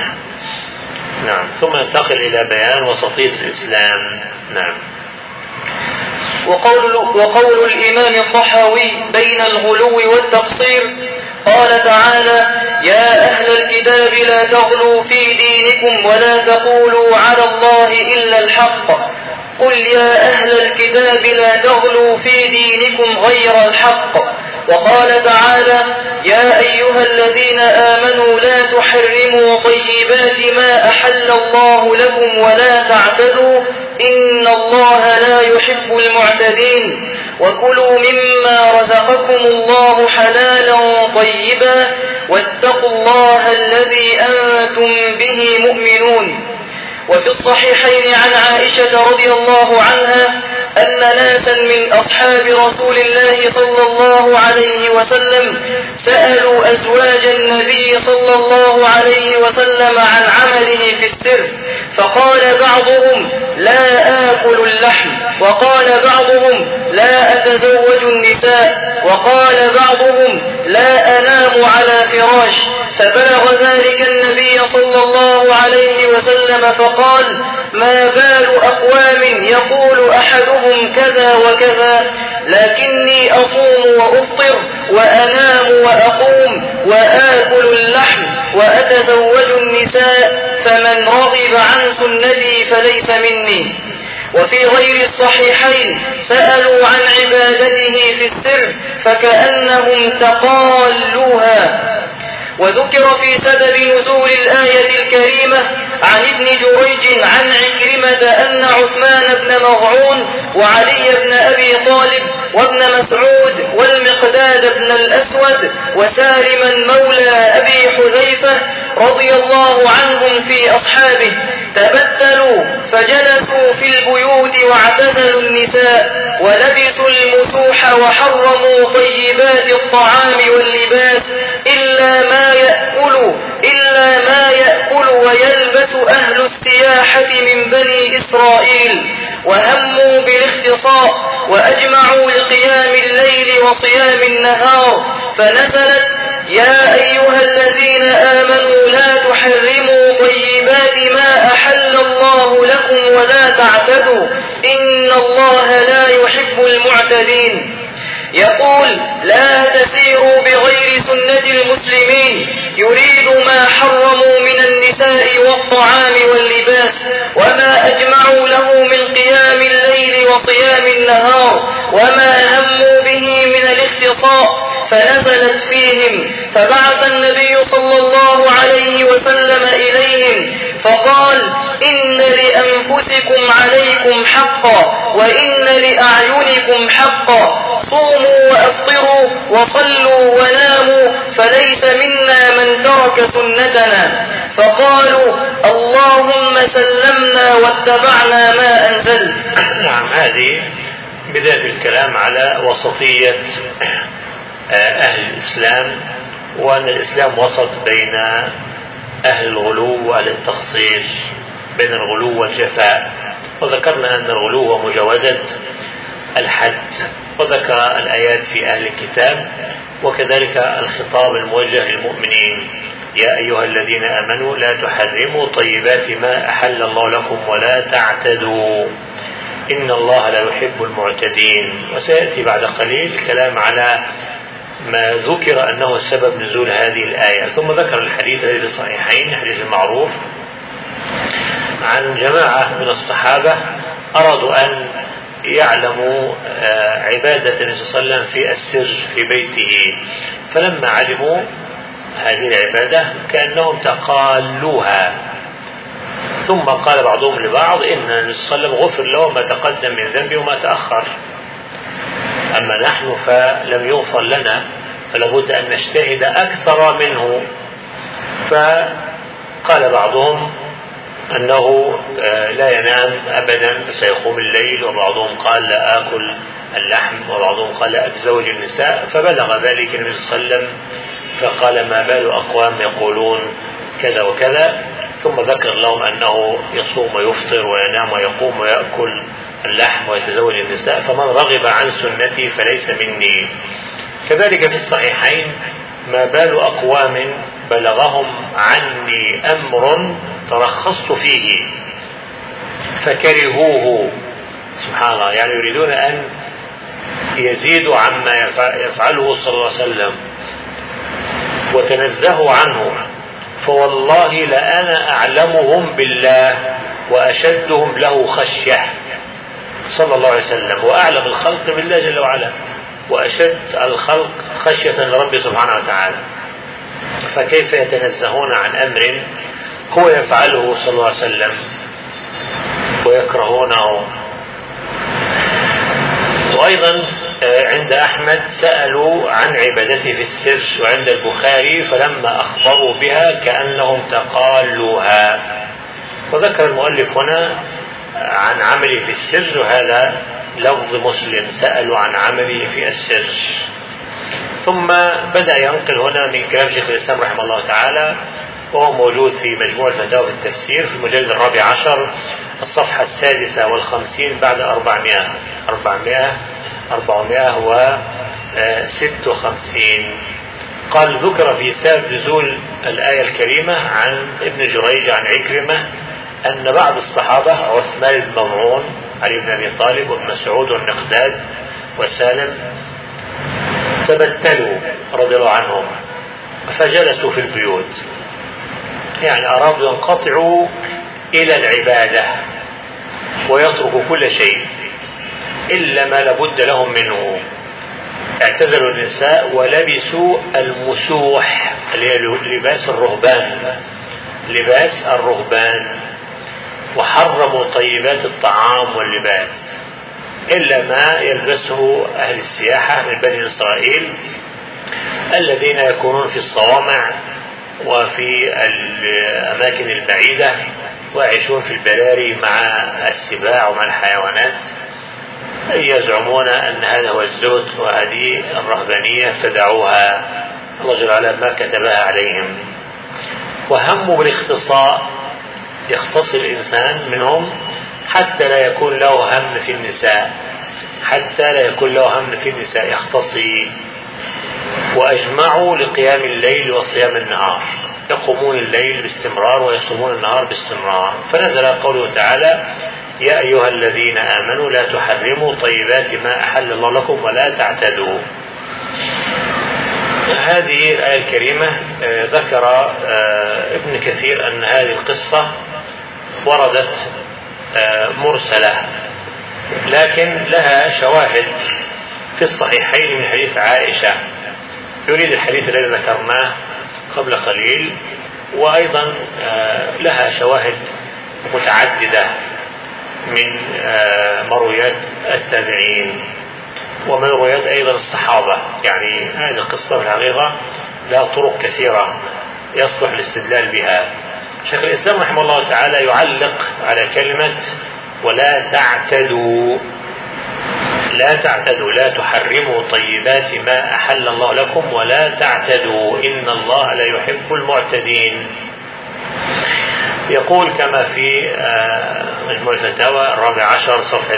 نعم. ثم ننتقل إلى بيان وسطية الإسلام. نعم. وقول, وقول الإمام الطحاوي بين الغلو والتقصير قال تعالى: يا أهل الكتاب لا تغلوا في دينكم ولا تقولوا على الله إلا الحق. قل يا أهل الكتاب لا تغلوا في دينكم غير الحق. وقال تعالى: يا أيها الذين آمنوا لا تحرموا طيبات ما أحل الله لكم ولا تعتدوا إن الله لا يحب المعتدين. وكلوا مما رزقكم الله حلالا طيبا واتقوا الله الذي أنتم به مؤمنون. وفي الصحيحين عن عائشة رضي الله عنها أن ناسا من أصحاب رسول الله صلى الله عليه وسلم سألوا أزواج النبي صلى الله عليه وسلم عن عمله في السر، فقال بعضهم: لا آكل اللحم، وقال بعضهم: لا أتزوج النساء، وقال بعضهم: لا أنام على فراش. فبلغ ذلك النبي صلى الله عليه وسلم فقال: ما بال أقوام يقول أحدهم كذا وكذا، لكني أصوم وأفطر وأنام وأقوم وآكل اللحم وأتزوج النساء، فمن رغب عن سنتي فليس مني. وفي غير الصحيحين سألوا عن عبادته في السر فكأنهم تقالوها. وذكر في سبب نزول الآية الكريمة عن ابن جريج عن عكرمة أن عثمان بن مظعون وعلي بن أبي طالب وابن مسعود والمقداد بن الأسود وسالما مولى أبي حذيفة رضي الله عنهم في أصحابه تبتلوا فجلسوا في البيوت واعتزلوا النساء ولبسوا المسوح وحرموا طيبات الطعام واللباس إلا ما يأكل إلا ما يأكل ويلبس أهل السياحة من بني إسرائيل وهموا بالاختصاء وأجمعوا لقيام الليل وصيام النهار فنزلت يا أيها الذين آمنوا لا تحرموا طيبات ما أحل الله لكم ولا تعتدوا إن الله لا يحب المعتدين. يقول لا تسيروا بغير سنة المسلمين يريد ما حرموا من النساء والطعام واللباس وما أجمعوا له من قيام الليل وصيام النهار وما هموا به من الاختصاء فنزلت فيهم فبعث النبي صلى الله عليه وسلم إليهم فقال إن لأنفسكم عليكم حقا وإن لأعينكم حقا صوموا وأفطروا وصلوا وناموا فليس منا من ترك سنتنا فقالوا اللهم سلمنا واتبعنا ما أنزل. نعم هذه بداية الكلام على وسطية أهل الإسلام وأن الإسلام وسط بين أهل الغلو وأهل التخصيص بين الغلو والجفاء وذكرنا أن الغلو هو مجاوزة الحد وذكر الآيات في أهل الكتاب وكذلك الخطاب الموجه للمؤمنين يا أيها الذين آمنوا لا تحرموا طيبات ما أحل الله لكم ولا تعتدوا إن الله لا يحب المعتدين. وسيأتي بعد قليل الكلام على ما ذكر أنه سبب نزول هذه الآية ثم ذكر الحديث الذي في الصحيحين الحديث المعروف عن جماعة من الصحابة أرادوا أن يعلموا عبادة النبي صلى الله عليه وسلم في السر في بيته فلما علموا هذه العبادة كأنهم تقالوها ثم قال بعضهم لبعض إن النبي صلى الله عليه وسلم غفر له ما تقدم من ذنبه وما تأخر أما نحن فلم يغفر لنا فلابد أن نجتهد أكثر منه. فقال بعضهم أنه لا ينام أبدا سيقوم الليل وبعضهم قال لا آكل اللحم وبعضهم قال لا أتزوج النساء فبلغ ذلك النبي صلى الله عليه وسلم فقال ما بال أقوام يقولون كذا وكذا ثم ذكر لهم أنه يصوم ويفطر وينام ويقوم ويأكل اللحم ويتزوج النساء فمن رغب عن سنتي فليس مني. كذلك في الصحيحين ما بال أقوام بلغهم عني أمر ترخصت فيه فكرهوه سبحان الله يعني يريدون أن يزيدوا عما يفعله صلى الله عليه وسلم وتنزهوا عنه فوالله لأنا أعلمهم بالله وأشدهم له خشية صلى الله عليه وسلم وأعلم الخلق بالله جل وعلا وأشد الخلق خشية لرب سبحانه وتعالى فكيف يتنزهون عن أمر هو يفعله صلى الله عليه وسلم ويكرهونه. وأيضا عند أحمد سألوا عن عبادته في السر وعند البخاري فلما أخبروا بها كأنهم تقالوها. وذكر المؤلف هنا عن عمله في السر وهذا لفظ مسلم سألوا عن عمله في السر. ثم بدأ ينقل هنا من كلام شيخ الإسلام رحمه الله تعالى وهو موجود في مجموع الفتاوى في التفسير في المجلد الرابع عشر الصفحة السادسة والخمسين بعد أربعمائة أربعمائة أربعمائة وست وخمسين قال ذكر في سبب نزول الآية الكريمة عن ابن جريج عن عكرمة أن بعض الصحابة عثمان بن مظعون علي بن أبي طالب وابن مسعود والمقداد وسالم تبتلوا رضي الله عنهم فجلسوا في البيوت يعني أرادوا ينقطعوا إلى العبادة ويتركوا كل شيء إلا ما لابد لهم منه. اعتزلوا النساء ولبسوا المسوح اللي هي لباس الرهبان لباس الرهبان، وحرموا طيبات الطعام واللباس إلا ما يلبسه أهل السياحة من بني إسرائيل الذين يكونون في الصوامع وفي الأماكن البعيدة ويعيشون في البراري مع السباع ومع الحيوانات، يزعمون أن هذا هو الزهد وهذه الرهبانية ابتدعوها الله جل وعلا ما كتبها عليهم. وهموا بالاختصاء يختص الإنسان منهم حتى لا يكون له هم في النساء، حتى لا يكون له هم في النساء يختصي. وأجمعوا لقيام الليل وصيام النهار، يقومون الليل باستمرار ويصومون النهار باستمرار. فنزل قوله تعالى: يا أيها الذين آمنوا لا تحرموا طيبات ما أحل الله لكم ولا تعتدوا. هذه الآية الكريمة ذكر ابن كثير أن هذه القصة وردت مرسلة، لكن لها شواهد في الصحيحين من حديث عائشة، يريد الحديث الذي ذكرناه قبل قليل، وأيضا لها شواهد متعددة من مرويات التابعين ومن روايات أيضا الصحابة. يعني هذه القصة في الحقيقة لها طرق كثيرة يصلح الاستدلال بها. شيخ الإسلام رحمه الله تعالى يعلق على كلمة ولا تعتدوا، لا تعتدوا، لا تحرموا طيبات ما أحل الله لكم ولا تعتدوا إن الله لا يحب المعتدين. يقول كما في مجموع الفتاوى الرابع عشر صفحة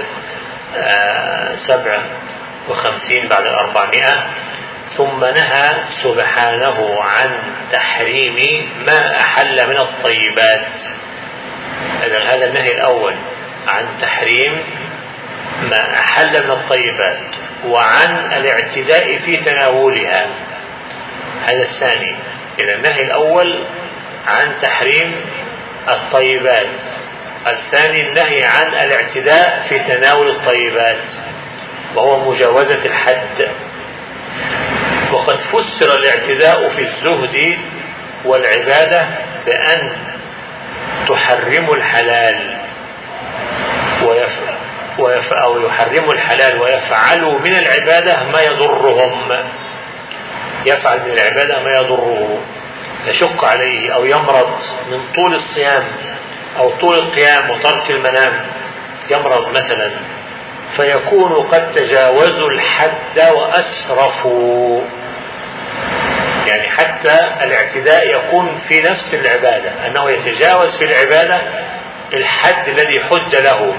سبع وخمسين بعد الأربعمائة: ثم نهى سبحانه عن تحريم ما أحل من الطيبات. هذا النهي الأول عن تحريم ما أحل من الطيبات وعن الاعتداء في تناولها، هذا الثاني. إذا النهي الأول عن تحريم الطيبات، الثاني النهي عن الاعتداء في تناول الطيبات وهو مجاوزة الحد. وقد فسر الاعتداء في الزهد والعبادة بأن تحرم الحلال ويف... ويف... أو يحرم الحلال ويفعلوا من العبادة ما يضرهم، يفعل من العبادة ما يضره، يشق عليه أو يمرض من طول الصيام أو طول القيام وترك المنام، يمرض مثلا، فيكون قد تجاوزوا الحد وأسرفوا. يعني حتى الاعتداء يكون في نفس العبادة، أنه يتجاوز في العبادة الحد الذي حد له،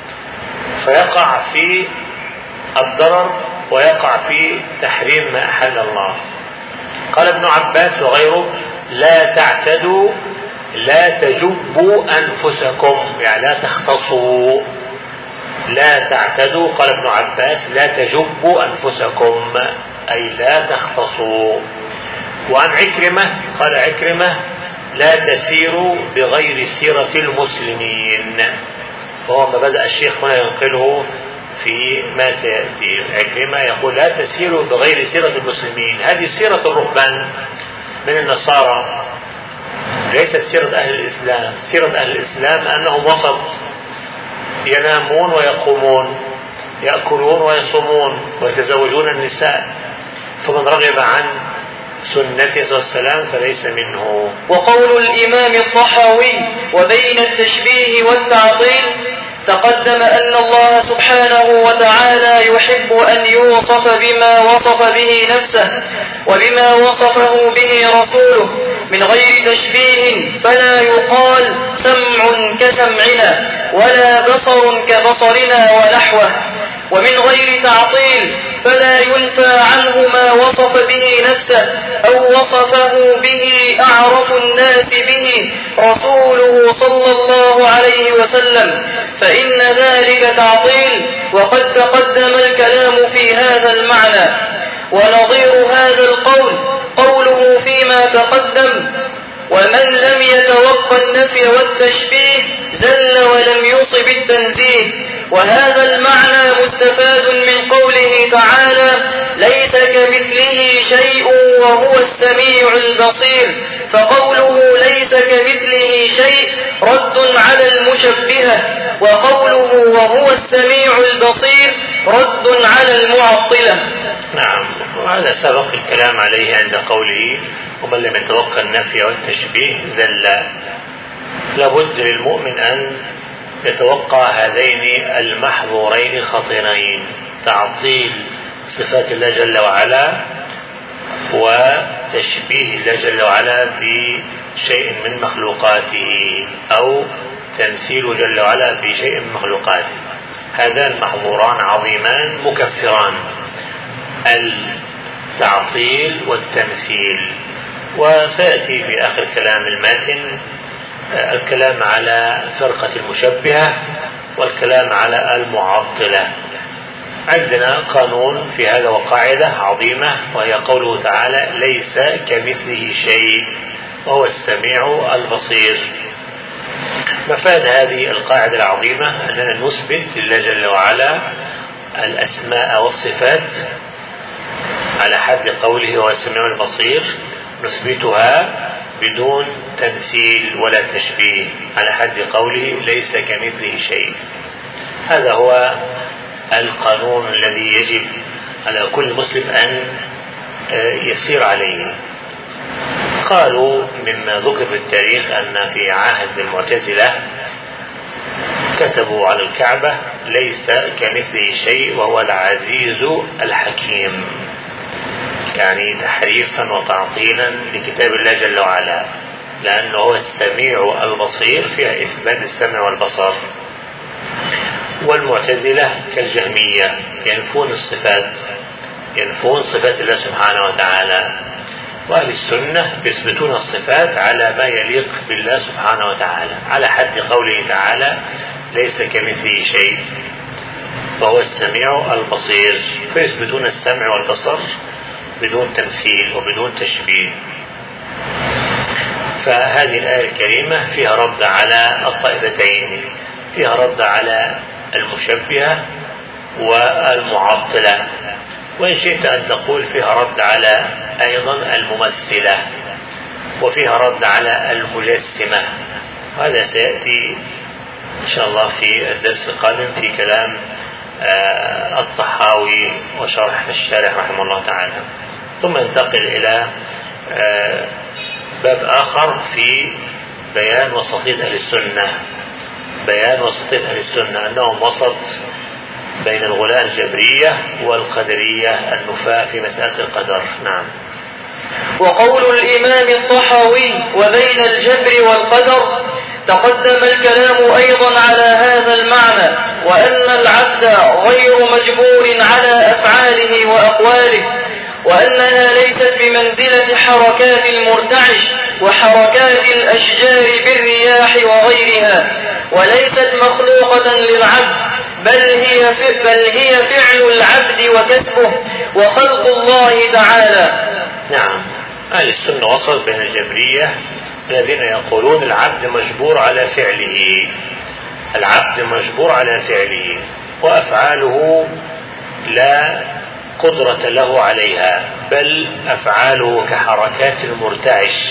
فيقع في الضرر ويقع في تحريم ما أحل الله. قال ابن عباس وغيره: لا تعتدوا لا تجبوا أنفسكم، يعني لا تختصوا. لا تعتدوا، قال ابن عباس: لا تجبوا أنفسكم، أي لا تختصوا. وعن عكرمة قال عكرمة: لا تسيروا بغير سيرة المسلمين. وهو ما بدأ الشيخ هنا ينقله في ما سيأتي. عكرمة يقول: لا تسيروا بغير سيرة المسلمين. هذه سيرة الرهبان من النصارى، ليست سيرة أهل الإسلام. سيرة أهل الإسلام أنهم وسط، ينامون ويقومون، يأكلون ويصومون ويتزوجون النساء. فمن رغب عن سنته صلى الله عليه وسلم فليس منه. وقول الإمام الطحاوي: وبين التشبيه والتعطيل تقدم أن الله سبحانه وتعالى يحب أن يوصف بما وصف به نفسه وبما وصفه به رسوله من غير تشبيه، فلا يقال سمع كسمعنا ولا بصر كبصرنا ونحوه، ومن غير تعطيل فلا ينفى عنه ما وصف به نفسه أو وصفه به أعرف الناس به رسوله صلى الله عليه وسلم، فإن ذلك تعطيل، وقد تقدم الكلام في هذا المعنى. ونظير هذا القول قوله فيما تقدم: ومن لم يتوقع النفي والتشبيه زل ولم يصب التنزيه، وهذا المعنى مستفاد من قوله تعالى ليس كمثله شيء وهو السميع البصير، فقوله ليس كمثله شيء رد على المشبهة، وقوله وهو السميع البصير رد على المعطلة. نعم، وهذا سبق الكلام عليه عند قوله ومن لم يتوقع النفي والتشبيه زل. لابد للمؤمن أن يتوقع هذين المحظورين خطيرين، تعطيل صفات الله جل وعلا وتشبيه الله جل وعلا بشيء من مخلوقاته أو تمثيل جل وعلا بشيء من مخلوقاته. هذان محظوران عظيمان مكفران، التعطيل والتمثيل. وسيأتي في آخر كلام الماتن الكلام على فرقة المشبهة والكلام على المعطلة. عندنا قانون في هذا وقاعدة عظيمة، وهي قوله تعالى ليس كمثله شيء وهو السميع البصير. مفاد هذه القاعدة العظيمة أننا نثبت لله جل وعلا الأسماء والصفات على حد قوله هو السميع البصير، نثبتها بدون تمثيل ولا تشبيه على حد قوله ليس كمثله شيء. هذا هو القانون الذي يجب على كل مسلم أن يسير عليه. قالوا مما ذكر في التاريخ أن في عهد المعتزلة كتبوا على الكعبة ليس كمثله شيء وهو العزيز الحكيم، يعني تحريفا وتعطيلا لكتاب الله جل وعلا، لأنه هو السميع البصير فيها إثبات السمع والبصر. والمعتزلة كالجهمية ينفون الصفات، ينفون صفات الله سبحانه وتعالى، وأهل السنة يثبتون الصفات على ما يليق بالله سبحانه وتعالى على حد قوله تعالى ليس كمثله شيء وهو السميع البصير، فيثبتون السمع والبصر بدون تمثيل وبدون تشبيه. فهذه الآية الكريمة فيها رد على الطائفتين، فيها رد على المشبهة والمعطلة، وإن شئت أن تقول فيها رد على أيضا الممثلة، وفيها رد على المجسمة. وهذا سيأتي إن شاء الله في الدرس القادم في كلام الطحاوي وشرح الشارح رحمه الله تعالى. ثم ننتقل إلى باب آخر في بيان وسطية أهل السنة، بيان وسطية أهل السنة أنهم وسط بين الغلاة الجبرية والقدرية النفاة في مسألة القدر. نعم. وقول الإمام الطحاوي وبين الجبر والقدر تقدم الكلام أيضا على هذا المعنى، وأن العبد غير مجبور على أفعاله وأقواله، وأنها ليست بمنزلة حركات المرتعش وحركات الأشجار بالرياح وغيرها، وليست مخلوقة للعبد، بل هي بل هي فعل العبد وكسبه وخلق الله تعالى. نعم، أهل السنة وسط بين الجبرية الذين يقولون العبد مجبور على فعله، العبد مجبور على فعله وأفعاله لا قدرة له عليها، بل أفعاله كحركات المرتعش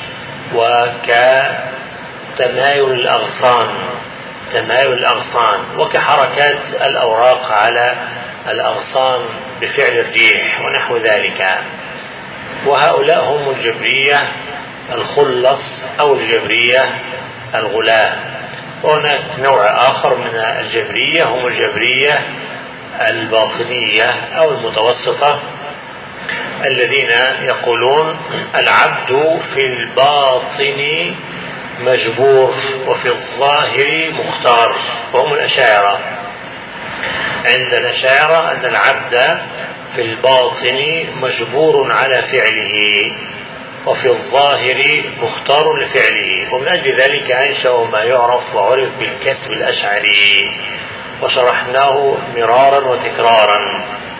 وكتمايل الأغصان تمايل الأغصان وكحركات الأوراق على الأغصان بفعل الريح ونحو ذلك. وهؤلاء هم الجبرية الخلص أو الجبرية الغلاة. وهناك نوع آخر من الجبرية هم الجبرية الباطنية أو المتوسطة، الذين يقولون العبد في الباطن مجبور وفي الظاهر مختار، وهم الأشاعرة. عند الأشاعرة أن العبد في الباطن مجبور على فعله وفي الظاهر مختار لفعله، ومن أجل ذلك أنشأوا ما يعرف وعرف بالكسب الأشعري، وشرحناه مرارا وتكرارا.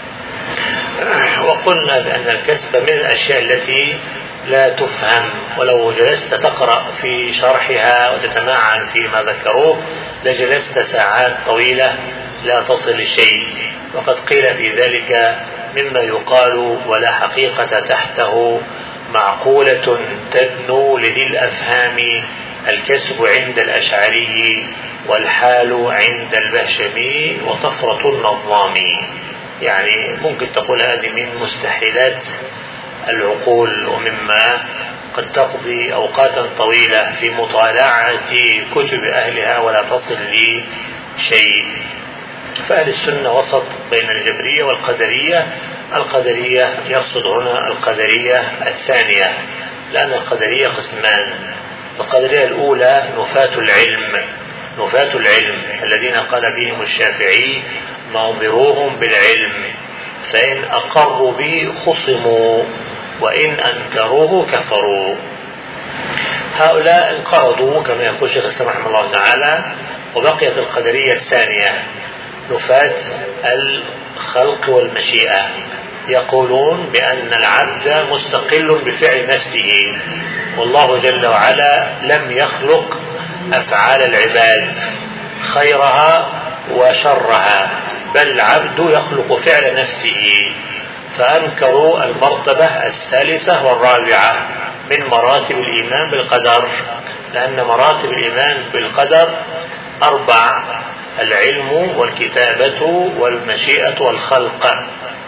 وقلنا بأن الكسب من الأشياء التي لا تفهم، ولو جلست تقرأ في شرحها وتتمعن فيما ذكروه لجلست ساعات طويلة لا تصل لشيء. وقد قيل في ذلك مما يقال ولا حقيقة تحته: معقولة تدنو لذي الأفهام، الكسب عند الأشعري والحال عند البهشمي وطفرة النظام. يعني ممكن تقول هذه من مستحيلات العقول، ومما قد تقضي أوقاتا طويلة في مطالعة كتب أهلها ولا تصل لشيء. فأهل السنة وسط بين الجبرية والقدرية. القدرية يقصد هنا القدرية الثانية، لأن القدرية قسمان: القدرية الأولى نفاة العلم، نفاة العلم الذين قال فيهم الشافعي: ناظروهم بالعلم، فإن أقروا به خصموا وإن أنكروه كفروا. هؤلاء انقرضوا كما يقول الشيخ الإسلام رحمه الله تعالى. وبقيت القدرية الثانية نفاة الخلق والمشيئة، يقولون بأن العبد مستقل بفعل نفسه، والله جل وعلا لم يخلق أفعال العباد خيرها وشرها، بل العبد يخلق فعل نفسه. فأنكروا المرتبة الثالثة والرابعة من مراتب الإيمان بالقدر، لأن مراتب الإيمان بالقدر أربع: العلم والكتابة والمشيئة والخلق.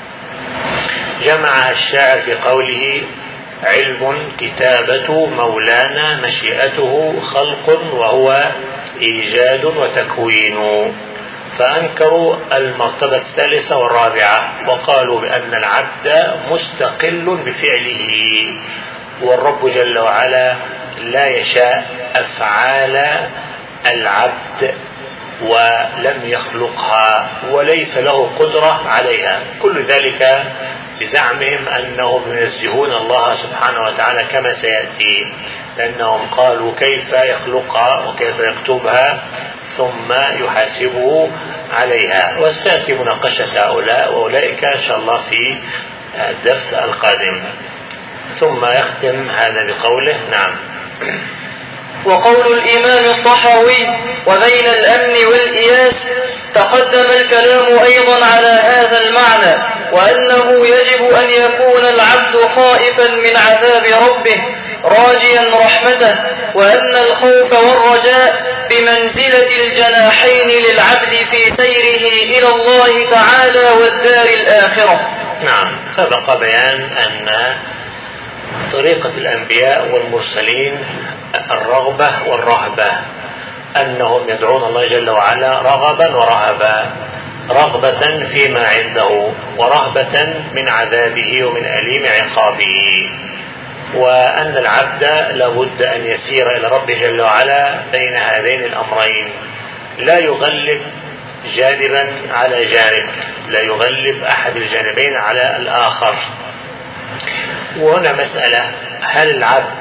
جمع الشاعر في قوله: علم كتابة مولانا مشيئته خلق وهو إيجاد وتكوين. فأنكروا المرتبة الثالثة والرابعة وقالوا بأن العبد مستقل بفعله، والرب جل وعلا لا يشاء أفعال العبد ولم يخلقها وليس له قدرة عليها. كل ذلك بزعمهم أنهم ينزهون الله سبحانه وتعالى كما سيأتي، لأنهم قالوا: كيف يخلقها وكيف يكتبها ثم يحاسبه عليها. وستأتي مناقشة هؤلاء وأولئك إن شاء الله في الدرس القادم. ثم يختم هذا بقوله: نعم. وقول الإمام الطحاوي: وبين الأمن والإياس، تقدم الكلام أيضا على هذا المعنى، وأنه يجب أن يكون العبد خائفا من عذاب ربه راجيا رحمته، وأن الخوف والرجاء بمنزلة الجناحين للعبد في سيره إلى الله تعالى والدار الآخرة. نعم، سبق بيان أن طريقة الأنبياء والمرسلين الرغبة والرهبة، أنهم يدعون الله جل وعلا رغبا ورهبا، رغبة فيما عنده ورهبة من عذابه ومن أليم عقابه، وأن العبد لابد أن يسير إلى ربه جل وعلا بين هذين الأمرين، لا يغلب جانبا على جانب، لا يغلب أحد الجانبين على الآخر. وهنا مسألة: هل العبد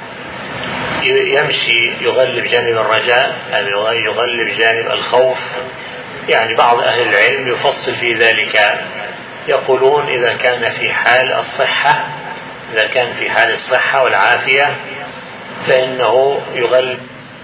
يمشي يغلب جانب الرجاء أم يغلب جانب الخوف؟ يعني بعض أهل العلم يفصل في ذلك، يقولون إذا كان في حال الصحة إذا كان في حال الصحة والعافية فإنه يغلب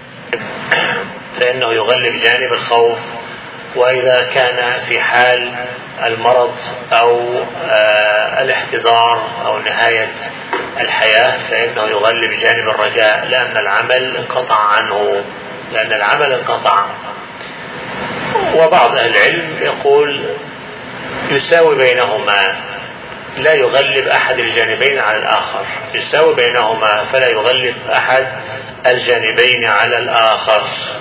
فإنه يغلب جانب الخوف، وإذا كان في حال المرض أو آه الاحتضار أو نهاية الحياة فإنه يغلب جانب الرجاء، لأن العمل انقطع عنه لأن العمل انقطع. وبعض أهل العلم يقول يساوي بينهما، لا يغلب أحد الجانبين على الآخر، يساوي بينهما فلا يغلب أحد الجانبين على الآخر.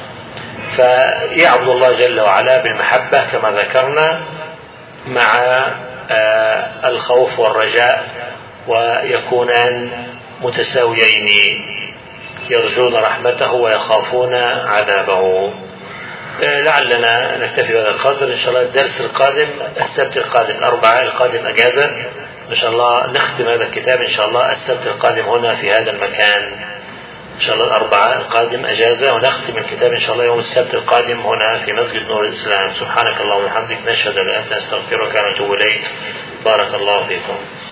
فيعبد الله جل وعلا بالمحبة كما ذكرنا مع الخوف والرجاء، ويكونان متساويين، يرجون رحمته ويخافون عذابه. لعلنا نكتفي بهذا القدر إن شاء الله. الدرس القادم السبت القادم، الأربعاء القادم أجازة إن شاء الله، نختم هذا الكتاب إن شاء الله السبت القادم هنا في هذا المكان إن شاء الله. الأربعاء القادم أجازة، ونختم الكتاب إن شاء الله يوم السبت القادم هنا في مسجد نور الإسلام. سبحانك اللهم وبحمدك، نشهد أن لا إله إلا أنت، نستغفرك ونتوب إليك. بارك الله فيكم.